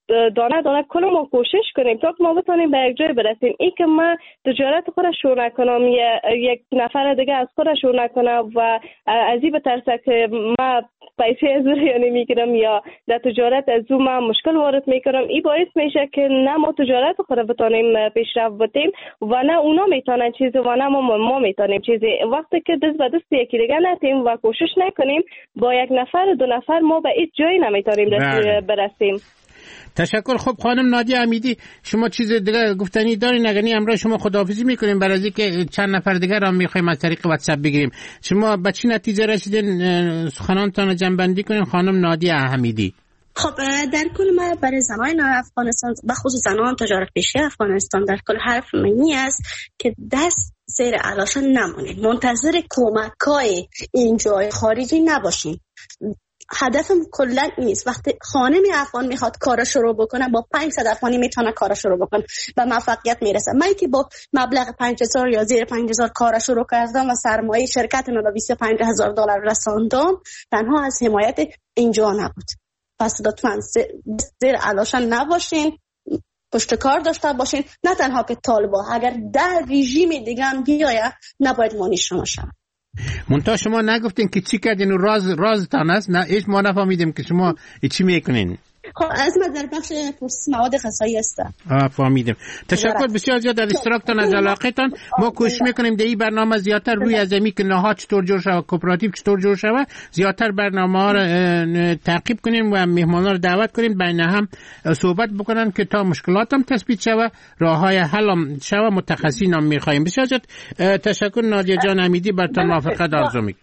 دانه دانه کل ما کوشش کنیم تا که ما بتونیم به یک جای برسیم. این که ما تجارت خود شروع نکنم یا یک نفر دیگه از خود شروع نکنم و از این بترسه که ما پیسه از یعنی میگیرم یا در تجارت از او ما مشکل وارد میکنم، این باعث میشه که نه ما تجارت خود بتونیم پیشرفت بدیم و نه اونا میتونن چیزی و نه ما میتونیم چیزی. وقتی که دست به دست یکی دیگه نتیم و کوشش نکنیم با یک نفر دو نفر ما به هیچ جایی نمیتونیم برسیم. تشکر. خب خانم نادیه حمیدی، شما چیز دیگه گفتنی دارین؟ اگه امروز شما خداحافظی میکنیم برای اینکه چند نفر دیگه را میخوایم از طریق واتساپ بگیریم. شما به چی نتیجه رسیدین؟ سخنانتان جنبندی کنین خانم نادیه حمیدی. خب در کل ما برای زنان افغانستان به خصوص زنان تجارت پیشه افغانستان در کل حرف منی است که دست زیر علاشان نمونید، منتظر کمک‌های این جای خارجی نباشین. هدفم کلا نیست وقتی خانم افغان میخواد کار شروع بکنه با 500 افغانی میتونه کار شروع بکنه و موفقیت میرسه. من که با مبلغ 5000 یا زیر 5000 کار شروع کردم و سرمایه شرکت من رو $25000 رساندم، تنها از حمایت اینجا نبود. پس لطفاً زیر علاشان نباشین، پشت کار داشته باشین. نه تنها که طالبا، اگر در رژیم دیگه هم بیاید نباید مانی شما شود. منتها شما نگفتین که چی کردین و رازتان است؟ نه ایش ما نفهمیدیم که شما چی میکنین. خب از ما در بخش مواد غذایی هستم. فهمیدم. تشکر بسیار زیاد از اشتراکتان، از علاقتان. ما کوشش میکنیم در این برنامه زیادتر روی از زمین که نهاد چطور جور شود، کوپراتیو چطور جور شود، زیادتر برنامه ها را تعقیب کنیم و مهمانان را دعوت کنیم بین هم صحبت بکنن که تا مشکلات هم تثبیت شود، راههای حل هم شود. متخصصین هم میخوایم. بسیار زیاد تشکر نادیه جان حمیدی، برتان موفقیت آرزو میکنم.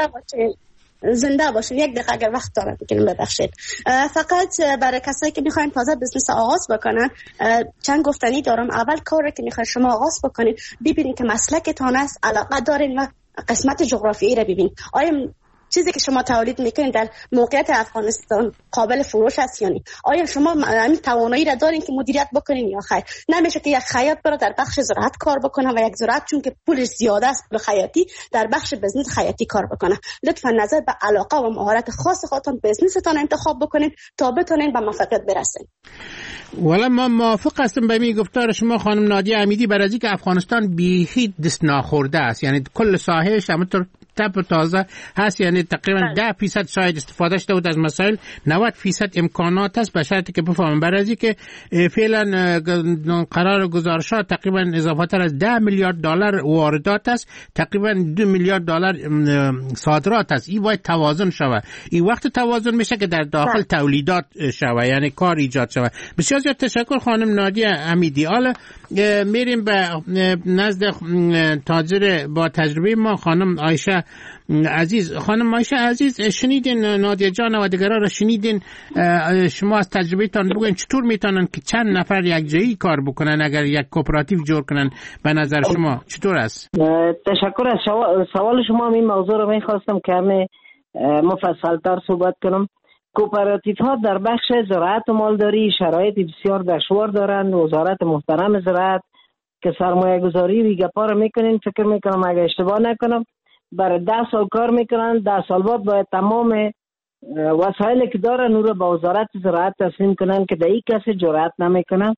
زنده باشین. یک دقیقه اگر وقت دارم بگیرم ببخشید. فقط برای کسایی که میخواین تازه بزنس آغاز بکنن چند گفتنی دارم. اول کاری که میخواین شما آغاز بکنین ببینید که مسلکتان است، علاقه دارین و قسمت جغرافیایی را ببینید. آیا چیزی که شما تولید میکنین در موقعیت افغانستان قابل فروش است یا نه؟ آیا شما همین توانایی را دارین که مدیریت بکنین یا خیر؟ نمیشه که یک خیاط برای در بخش زراعت کار بکنه و یک زراعت چون که پولش زیاده است پول خیاطی در بخش بزنس خیاطی کار بکنه. لطفا نظر به علاقه و مهارت خاص خودتان بزنستان انتخاب بکنین تا بتونین به موفقیت برسین. والا ما موافق هستم به این گفتار شما خانم نادیه حمیدی، برای اینکه افغانستان بیخی دست ناخورده است. یعنی کل ساحلش همونطور تپ تازه هست، یعنی تقریبا 10% شاید استفاده شده بود از مسائل، 90% امکانات است، به شرطی که بفهمم. برای اینکه فعلا قرار گزارشات تقریبا اضافه‌تر از $10 میلیارد واردات است، تقریبا $2 میلیارد صادرات است. این باید توازن شود. این وقت توازن میشه که در داخل تولیدات شود، یعنی کار ایجاد شود. بسیار زیاد تشکر خانم نادیه حمیدی. حالا میریم به نزد تاجر با تجربه ما خانم عایشه عزیز. خانم عایشه عزیز، شنیدین نادیه جان و دیگران را شنیدین، شما از تجربه‌تان بگوین چطور میتونن که چند نفر یک جایی کار بکنن اگر یک کوپراتیو جور کنن؟ به نظر شما چطور است؟ تشکر از سوال شما. این موضوع رو میخواستم که همه مفصل‌تر صحبت کنم. کوپراتیو ها در بخش زراعت و مالداری شرایط بسیار دشوار دارند. وزارت محترم زراعت که سرمایه گذاری ویگا پا میکنین، فکر میکنم اگه اشتباه نکنم برای 10 سال کار میکنن. 10 سال بعد باید تمام وسایلی که دارن اون رو به وزارت زراعت تسلیم کنن که دیگه کسی جرأت نمیکنه.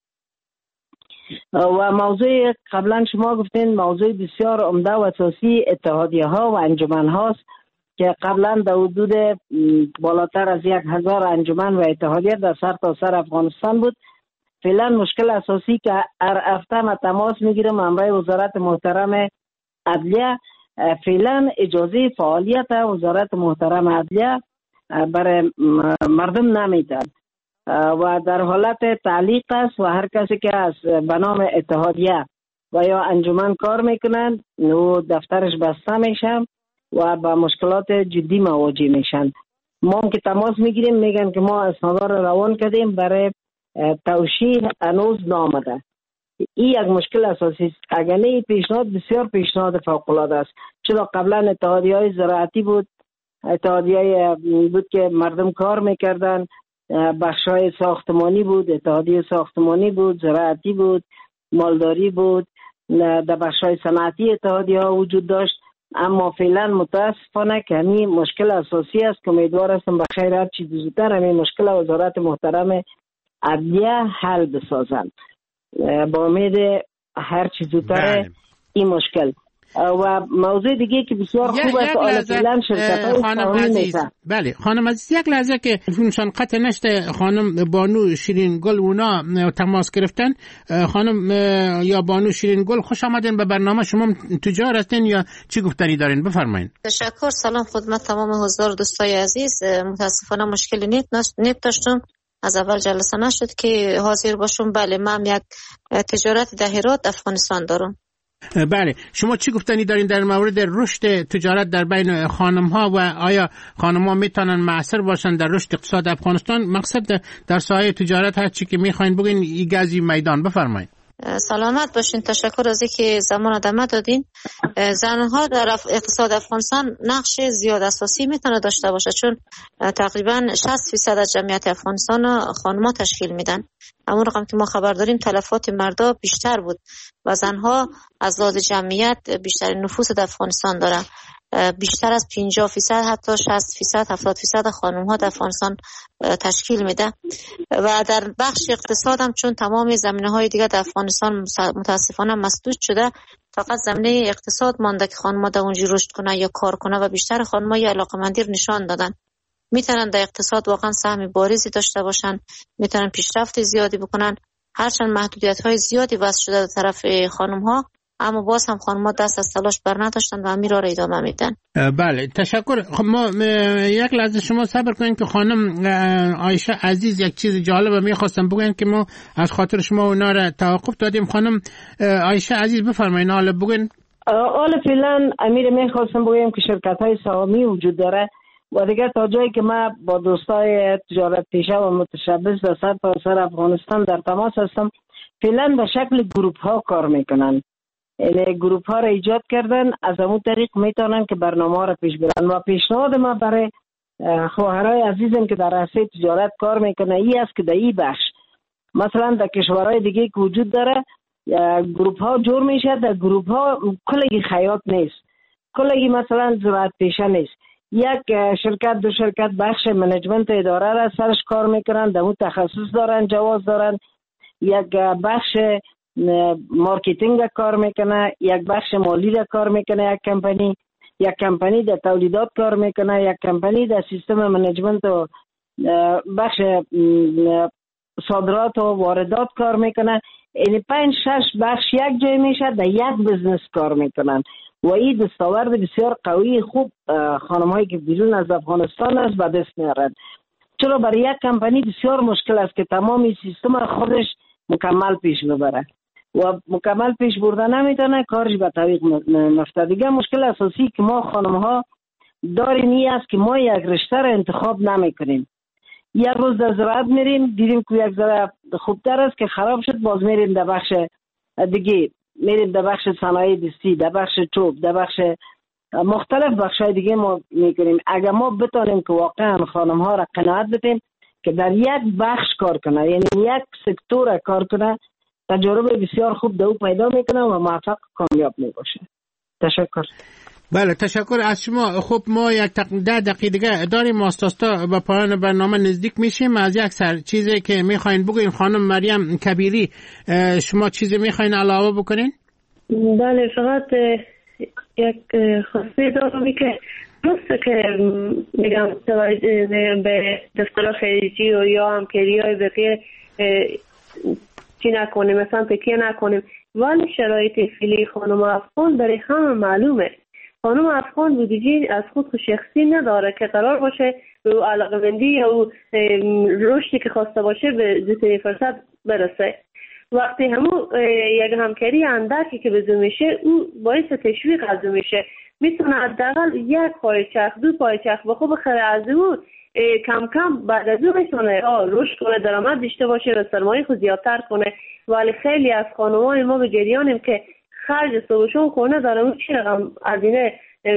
و موضوع قبلا شما گفتین موضوع بسیار عمده و اساسی اتحادیه ها و انجمن هاست که قبلا در حدود بالاتر از 1000 انجمن و اتحادیه در سرتاسر افغانستان بود. فعلا مشکل اساسی که هر هفته ما تماس میگیرم همراه وزارت محترم عدلیه، فعلا اجازه فعالیت وزارت محترم عدلیه برای مردم نمیدن و در حالت تعلیق است و هر کسی که از به نام اتحادیه و یا انجمن کار میکنن و دفترش بسته میشن و با مشکلات جدی مواجه میشن. ما هم که تماس میگیریم میگن که ما اسنادا رو روان کردیم برای توشیح هنوز نامده. این یک مشکل اساسی است. اگر نه پیشنهاد بسیار پیشنهاد فوق العاده است. چرا قبلا اتحادیه‌های زراعتی بود، اتحادیه بود که مردم کار میکردن، بخشای ساختمانی بود، اتحادیه ساختمانی بود، زراعتی بود، مالداری بود، در بخشای صنعتی اتحادیه ها وجود داشت. اما فعلا متاسفانه که همین مشکل اساسی است که امیدوار هستم بخیر هر چی زودتر همین مشکل وزارت محترم عدلیه حل بسازند با امید هر چیز زودتر این مشکل. و موضوع دیگه که بسیار خوب است آل فعلا شرکت‌های سهامی نیست. بله خانم عزیز، یک لحظه که فونشان قطع نشته، خانم بانو شیرین گل اونا تماس گرفتن. خانم یا بانو شیرین گل، خوش آمدین به برنامه. شما تجار هستین یا چی گفتنی دارین؟ بفرمایید. تشکر. سلام خدمت تمام حضار و دوستای عزیز. متاسفانه مشکلی نت داشتم، از اول جلسه نشد که حاضر باشم. بله من یک تجارت در هرات افغانستان دارم. بله شما چی گفتنی دارین در مورد رشد تجارت در بین خانم ها و آیا خانم ها میتونن مؤثر باشن در رشد اقتصاد افغانستان؟ مقصد در ساحه تجارت هر چی که میخواین بگین این گازی میدان. بفرمایید. سلامت باشین. تشکر از اینکه زمان آدمه دادین. زنها در اقتصاد افغانستان نقش زیاد اساسی میتونه داشته باشه، چون تقریبا 60% از جمعیت افغانستان خانم‌ها تشکیل میدن. همون رقم که ما خبر داریم تلفات مردا بیشتر بود و زنها از لحاظ جمعیت بیشتر نفوس در افغانستان دارن. بیشتر از 50% حتی 60% 70% خانم‌ها در افغانستان تشکیل میده. و در بخش اقتصاد هم چون تمام زمینه‌های دیگه در افغانستان متاسفانه مسدود شده، فقط زمینه اقتصاد مانده که خانم‌ها در اونجا رشد کنه یا کار کنه و بیشتر خانم‌ها علاقه‌مندی نشان دادن. میتونن در اقتصاد واقعا سهم بارزی داشته باشن، میتونن پیشرفت زیادی بکنن، هرچند محدودیت‌های زیادی وضع شده در طرف خانم‌ها، اما باز هم خانم‌ها دست از تلاش بر نداشتن و همین را ادامه میدن. بله تشکر. ما یک لحظه شما صبر کنین که خانم عایشه عزیز یک چیز جالب میخواستم بگن که ما از خاطر شما اونا را توقف دادیم. خانم عایشه عزیز بفرمایید. حالا بگین. حالا فعلا امیر میخواستم بگم که شرکت‌های سهامی وجود داره و دیگه تا جایی که ما با دوستای تجارت پیشه و متشبث در سرتاسر افغانستان در تماس هستم، فعلا به شکل گروپ ها کار میکنن. یعنی گروپ ها را ایجاد کردن، از همون طریق میتونن که برنامه ها را پیش برن. و پیشنهاد ما برای خواهرای عزیزم که در عرصه تجارت کار میکنه این است که در این بخش مثلا در کشورهای دیگه که وجود داره گروپ ها جور میشه. در گروپ ها کلگی خیاط نیست، کلگی مثلا زراعت پیشه نیست. یک شرکت دو شرکت بخش منیجمنت اداره را سرش کار میکنن، در اون تخصص دارن، جواز دارن. یک بخش مارکتینگ را کار میکنه، یک بخش مالی را کار میکنه، یک کمپانی در تولیدات کار میکنه، یک کمپانی در سیستم منیجمنت و بخش صادرات و واردات کار میکنه. این 5-6 بخش یک جای میشه در یک بزنس کار میکنن و این دستاورد بسیار قوی خوب خانم‌هایی که بیرون از افغانستان است به دست میارند. چرا برای یک کمپانی بسیار مشکل است که تمامی سیستم خودش مکمل پیش ببره و مکمل پیش بردن نمیتونه، کارش به طریق مفته. دیگه مشکل اساسی که ما خانم‌ها داریم این است که ما یک رشته را انتخاب نمیکنیم. یک روز در زراعت میریم دیدیم که یک ذره خوبتر است که خراب شد، باز میریم در بخش دیگه، میریم در بخش صنایع دستی، در بخش چوب، در بخش مختلف بخشای دیگه ما میکنیم. اگر ما بتونیم که واقعا خانم ها را قناعت بدیم که در یک بخش کار کنه، یعنی یک سکتور کار کنه، تجربه بسیار خوب دو پیدا میکنه و موفق کامیاب میباشه. تشکر. بله تشکر از شما. خب ما یک 10 دقیقه داریم، ماستاستا به پایان برنامه نزدیک میشیم. از یک سر چیزی که میخواین بگوین خانم مریم کبیری، شما چیزی میخواین علاوه بکنین؟ بله فقط یک خاصی دارم که درسته که میگم به دفتر خارجی و یا همکاری های بقیه چی نکنیم، مثلا تکیه نکنیم، ولی شرایط فعلی خانم افغان برای همه معلومه. خانم افغان بودجه از خود شخصی نداره که قرار باشه به علاقه‌مندی یا رشدی که خواسته باشه به 2% برسه. وقتی همون یک همکاری اندکی که بزن میشه او باعث تشویق از میشه، میتونه حداقل یک پایچرخ دو پایچرخ به خوب بخره از او، کم کم بعد از اون میتونه رشد کنه، درآمد داشته باشه و سرمایه خود زیادتر کنه. ولی خیلی از خانم‌های ما به جریانیم که خرج صبحشون خونه داره، اون چی رقم از اینه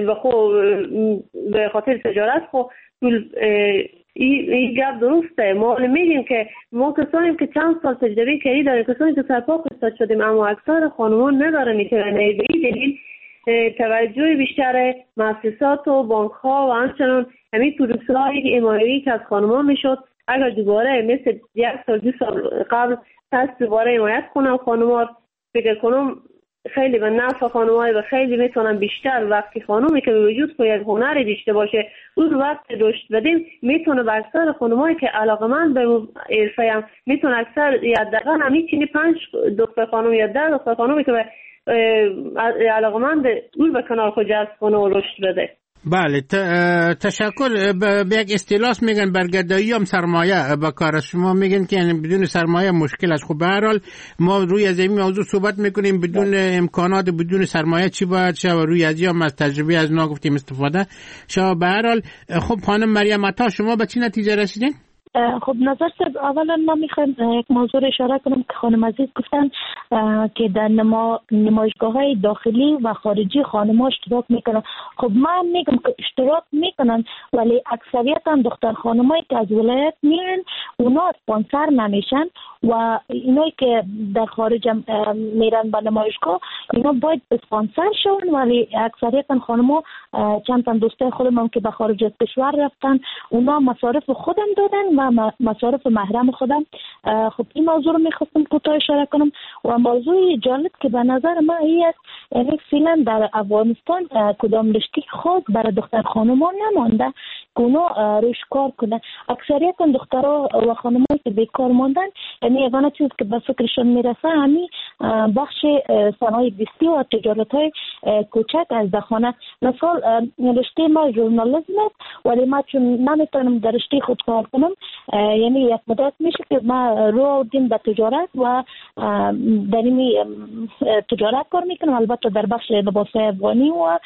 به خاطر تجارت خب این گپ درسته. ما میگیم که ما کسانیم که چند سال تجربه کاری داریم، کسانی که سرپا استاد شدیم، اما اکثر خانمان ندارن که به این دلیل توجه بیشتر مؤسسات و بانک ها و همچنان همین پروسه های حمایتی که از خانمان میشد اگر دوباره مثل 1 سال 2 سال قبل پس دوباره حمایت کنم خانوما، فکر کنم خیلی به نفع خانم‌ها و خیلی میتونن بیشتر وقتی خانومی که به وجود خود یک هنری داشته باشه اون وقت رشد بدیم میتونه به اکثر خانمایی که علاقمند به حرفه هم میتونه اکثر یا دقیقا همیچینی 5 دختر خانم یا 10 دختر خانمی که به علاقمند اون به کنار خود جذب کنه و رشد بده. بله تشکر. به یک اصطلاح میگن برگردایی هم سرمایه با کار شما میگن که یعنی بدون سرمایه مشکل است. خب به هر حال ما روی از این موضوع صحبت میکنیم، بدون امکانات بدون سرمایه چی باید شه و روی از هم از تجربه از نا گفتیم استفاده شه. به هر حال خب خانم مریم عطا شما به چی نتیجه رسیدین؟ خب نظر صاحب، اولا ما میخوایم یک موضوع اشاره کنم که خانم عزیز گفتن که در نمایشگاه های داخلی و خارجی خانم ها اشتراک میکنن. خب من میگم که اشتراک میکنن ولی اکثریت هم دختر خانم هایی که از ولایت میرن اونا اسپانسر نمیشن و اینایی که در خارج میرن به نمایشگاه اینا باید اسپانسر شون، ولی اکثریت خانم ها چند تا دوستای خودم هم که به خارج از کشور رفتن اونا مصارف خودم دادن و مصارف محرم خودم. خب این موضوع رو میخواستم کوتاه اشاره کنم. و موضوع جالب که به نظر من این است، یعنی فعلا در افغانستان کدام رشته خاص برای دختر خانومان نمانده که اونا روش کار کنه. اکثریت دخترها و خانمایی که بیکار ماندن یعنی یگانه چیز که به فکرشون میرسه همین بخش صنایع دستی و تجارت های کوچک از دخانه. مثال رشته ما ژورنالیسم است ولی ما چون نمیتونم در رشته خود کار کنم، یعنی یک مدت میشه که ما رو آوردیم به تجارت و در این تجارت کار میکنم، البته در بخش لباس افغانی و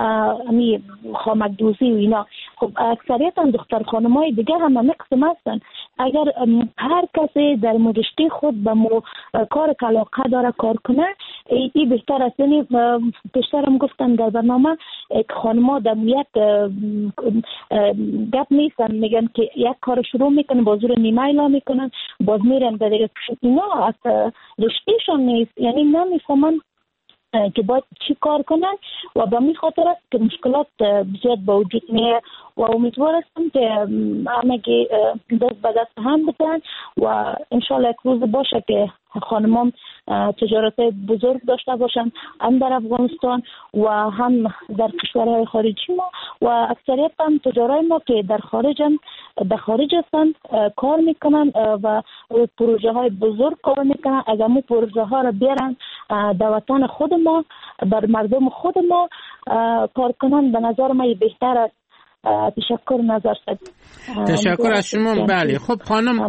خامک دوزی و اینا. خب اکثریت دختر خانمای دیگه هم نقص هستن. اگر هر کسی در رشته خود به کار که علاقه داره کار کنه این بهتر است. یعنی پیشترم گفتم در برنامه که خانم‌ها در یک گپ نیستن، میگن که یک کار شروع میکنن باز رو نیمه اعلام میکنن باز میرن به دیگه. اینا از رشتهشون نیست، یعنی نمیفهمن که باید چی کار کنن و به می خاطر است که مشکلات زیاد به وجود میاد و امیدوار هستم که همگی دست به دست هم بدن و انشالله یک روز باشه که خانمان تجارت بزرگ داشته باشن هم در افغانستان و هم در کشورهای خارجی ما و اکثریت هم تجارای ما که در خارج هستن کار میکنن و پروژه های بزرگ کار میکنن. اگر ما پروژه ها را بیارن در وطن خود ما بر مردم خود ما کار کنن به نظر ما بهتر است. تشکر نظر صد. تشکر از شما. بله خب خانم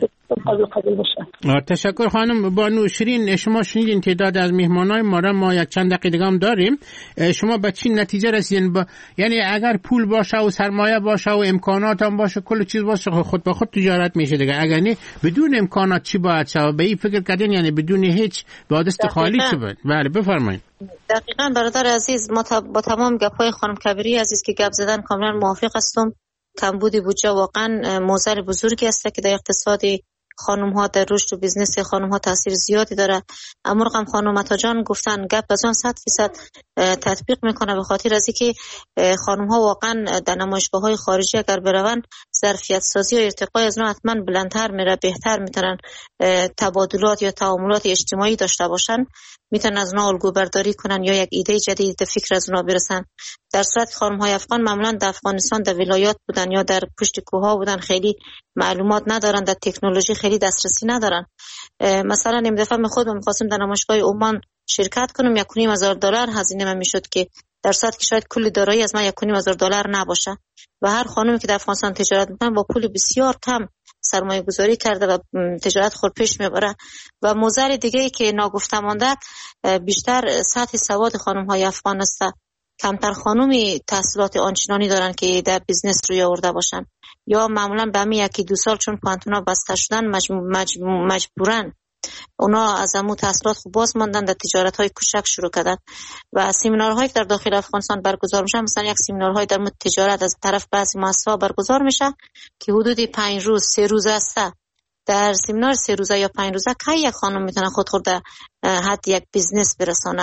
تشکر خانم بانو شیرین. شما شنیدین تعداد از مهمانای ما را، ما یک چند دقیقه دیگه هم داریم. شما به چی نتیجه رسیدین؟ یعنی اگر پول باشه و سرمایه باشه و امکانات هم باشه کل چیز باشه خود به خود تجارت میشه دیگه. اگر نه بدون امکانات چی باید شه؟ به این فکر کردین یعنی بدون هیچ با دست خالی شد؟ بله بفرمایید. دقیقاً برادر عزیز، ما با تمام گپ‌های خانم کبیری عزیز که گپ زدن کاملا موافق هستم. کمبود بودجه واقعا معضل بزرگی است که در اقتصاد خانم ها در رشد و بیزنس خانم ها تاثیر زیادی داره. اما رقم خانم عطا جان گفتن گپ از آن 100% تطبیق میکنه، به خاطر از اینکه خانم ها واقعا در نمایشگاه های خارجی اگر بروند ظرفیت سازی و ارتقای از اونها حتما بلندتر میره، بهتر میتونن تبادلات یا تعاملات اجتماعی داشته باشن، میتونن از اونها الگو برداری کنن یا یک ایده جدید فکر از اونها برسن. در صورت خانم های افغان معمولا در افغانستان در ولایات بودن یا در پشت کوه بودن، خیلی معلومات ندارن، در تکنولوژی خیلی دسترسی ندارن. مثلا این دفعه خود می‌خواستم در نمایشگاه عمان شرکت کنم، $1,500 هزینه من میشد که در صورتی که شاید کل دارایی از من $1,500 نباشه و هر خانمی که در افغانستان تجارت می‌کنه با پول بسیار کم سرمایه گذاری کرده و تجارت خود پیش میبره. و موضوع دیگه‌ای که ناگفته مانده بیشتر سطح سواد خانم‌های افغان است. کمتر خانومی تحصیلات آنچنانی دارن که در بیزنس روی آورده باشن یا معمولا به همین 1-2 سال چون پانتونا بسته شدن مجبورن اونا از همون تحصیلات خوب باز ماندن در تجارت های کوچک شروع کردن. و سمینارهایی که در داخل افغانستان برگزار میشه، مثلا یک سمینارهای در مورد تجارت از طرف بعضی مؤسسه‌ها برگزار میشه که حدود 5 روز 3 روزه است. در سمینار 3 روزه یا 5 روزه که یک خانم میتونه خود در حد یک بیزنس برسانه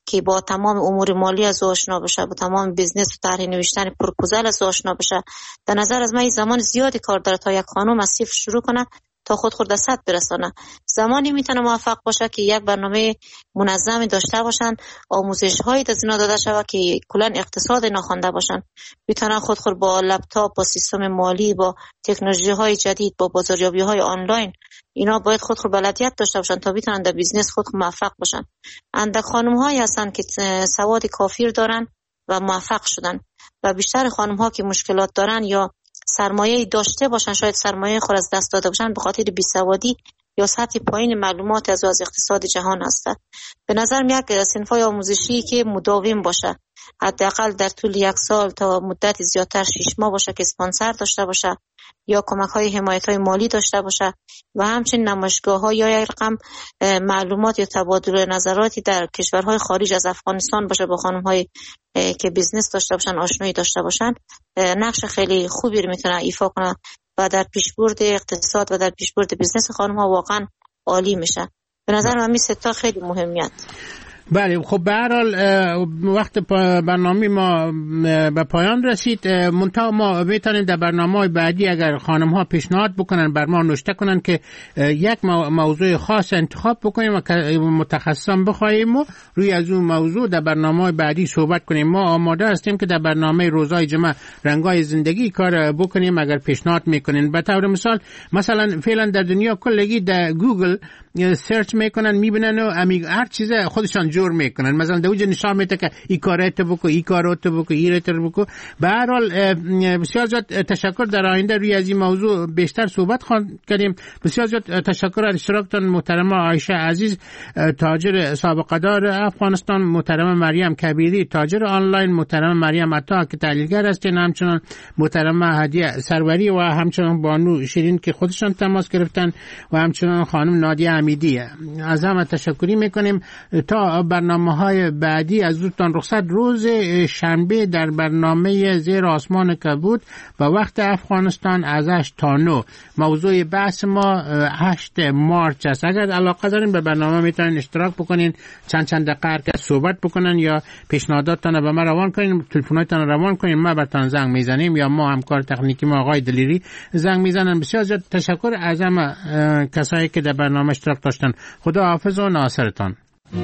که با تمام امور مالی از او آشنا بشه، با تمام بیزنس و طرح نوشتن پروپوزال از او آشنا بشه. در نظر از من زمان زیادی کار داره تا یک خانم از صفر شروع کنه تا خود به 100 برسانه. زمانی میتونه موفق باشه که یک برنامه منظمی داشته باشن، آموزش هایی از اینا داده شود که کلا اقتصاد اینا خوانده باشن، میتونن خود با لپتاپ، با سیستم مالی، با تکنولوژی های جدید، با بازاریابی های آنلاین، اینا باید خود بلدیت داشته باشن تا بتونن در بیزنس خود موفق باشن. اندک خانم هایی هستن که سواد کافی دارن و موفق شدن و بیشتر خانم ها که مشکلات دارن یا سرمایه داشته باشن، شاید سرمایه خود از دست داده باشن به خاطر بیسوادی یا سطح پایین معلومات از اقتصاد جهان هست. به نظر میاد که صنف‌های آموزشی که مداوم باشه، حداقل در طول یک سال تا مدت زیادتر 6 ماه باشه که اسپانسر داشته باشه یا کمک‌های حمایت‌های مالی داشته باشه و همچنین نمایشگاه‌ها یا یک رقم معلومات یا تبادل نظراتی در کشورهای خارج از افغانستان باشه با خانم‌های که بیزنس داشته باشن، آشنایی داشته باشن، نقش خیلی خوبی رو میتونه ایفا کنه و در پیشبرد اقتصاد و در پیشبرد بیزنس خانم‌ها واقعا عالی میشه. به نظر من این ستا خیلی مهمیت. بله، خب به هر حال وقت برنامه ما به پایان رسید. منتها ما میتونیم در برنامه‌های بعدی اگر خانم ها پیشنهاد بکنن بر ما نوشته کنن که یک موضوع خاص انتخاب بکنیم و متخصصان بخواهیم و روی از اون موضوع در برنامه‌های بعدی صحبت کنیم. ما آماده هستیم که در برنامه روزهای جمعه رنگای زندگی کار بکنیم اگر پیشنهاد میکنین. به طور مثلا فعلا در دنیا کلگی در گوگل سرچ میکنن، میبینن و هر چیز خودشان جور میکنن. مثلا در اونجا نشان میده که این کارت بکو، این کارت بکو، این رت بکو. به هر حال بسیار زیاد تشکر. در آینده روی از این موضوع بیشتر صحبت خواهیم کردیم. بسیار زیاد تشکر از اشتراکتان محترمه عایشه عزیز، تاجر سابقه دار افغانستان، محترمه مریم کبیری، تاجر آنلاین، محترمه مریم عطا که تحلیلگر هستین، همچنان محترمه هدیه سروری و همچنان بانو شیرین که خودشان تماس گرفتن و همچنان خانم نادیه امیدی. از همه تشکری میکنیم. تا برنامه‌های بعدی از دوستان رخصت. روز شنبه در برنامه زیر آسمان کبود و وقت افغانستان از 8 تا 9. موضوع بحث ما 8 مارچ است. اگر علاقه دارین به برنامه میتونین اشتراک بکنین، چند دقیقه که صحبت بکنن یا پیشنهاداتتون به ما روان کنین، تلفناتتون روان کنین، ما براتون زنگ میزنیم یا ما همکار تکنیکی ما آقای دلیری زنگ میزنن. بسیار زیاد تشکر از همه کسایی که در برنامه اشتراک داشتن. خدا حافظ و ناصرتان.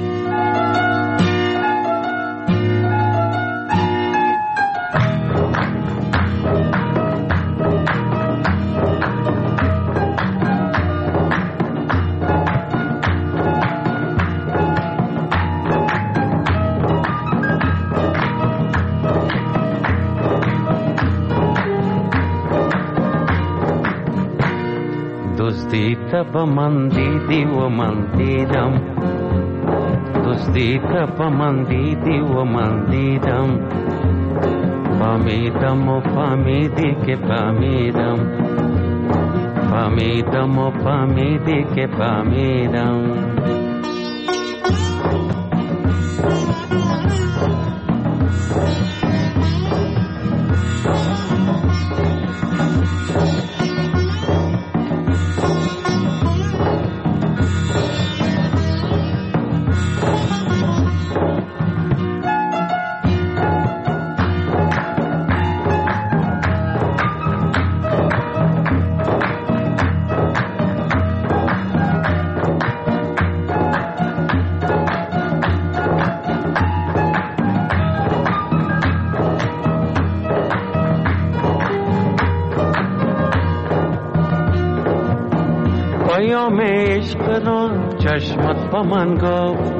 تب من دیدی و من دیدم، دوستی تب من دیدی و من دیدم، فهمیدم و فهمیدی که فهمیدم، فهمیدم و فهمیدی که فهمیدم. پیام عشق را چشمت با من گفت،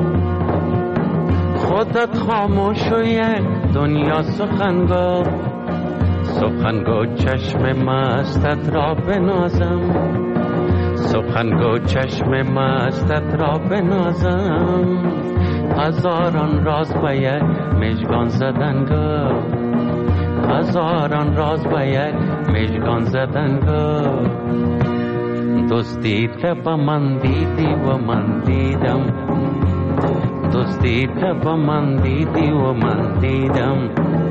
خودت خاموش و یک دنیا سخن گفت، سخن گو چشم مستت را بنازم، سخن گو چشم مستت را بنازم، هزاران راز به یک مژگان زدن گفت، هزاران راز به یک مژگان زدن گفت. دوستی تب من دیدی و من دیدم، دوستی تب من دیدی و من دیدم،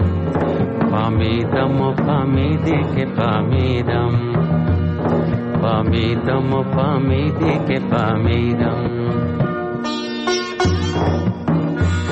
فهمیدم و فهمیدی که فهمیدم، فهمیدم و فهمیدی که فهمیدم.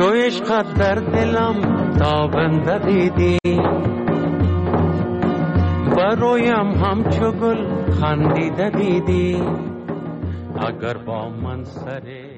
تو عشقت در دلم تابنده دیدی برایم همچو گل خندیده دیدی اگر با من سر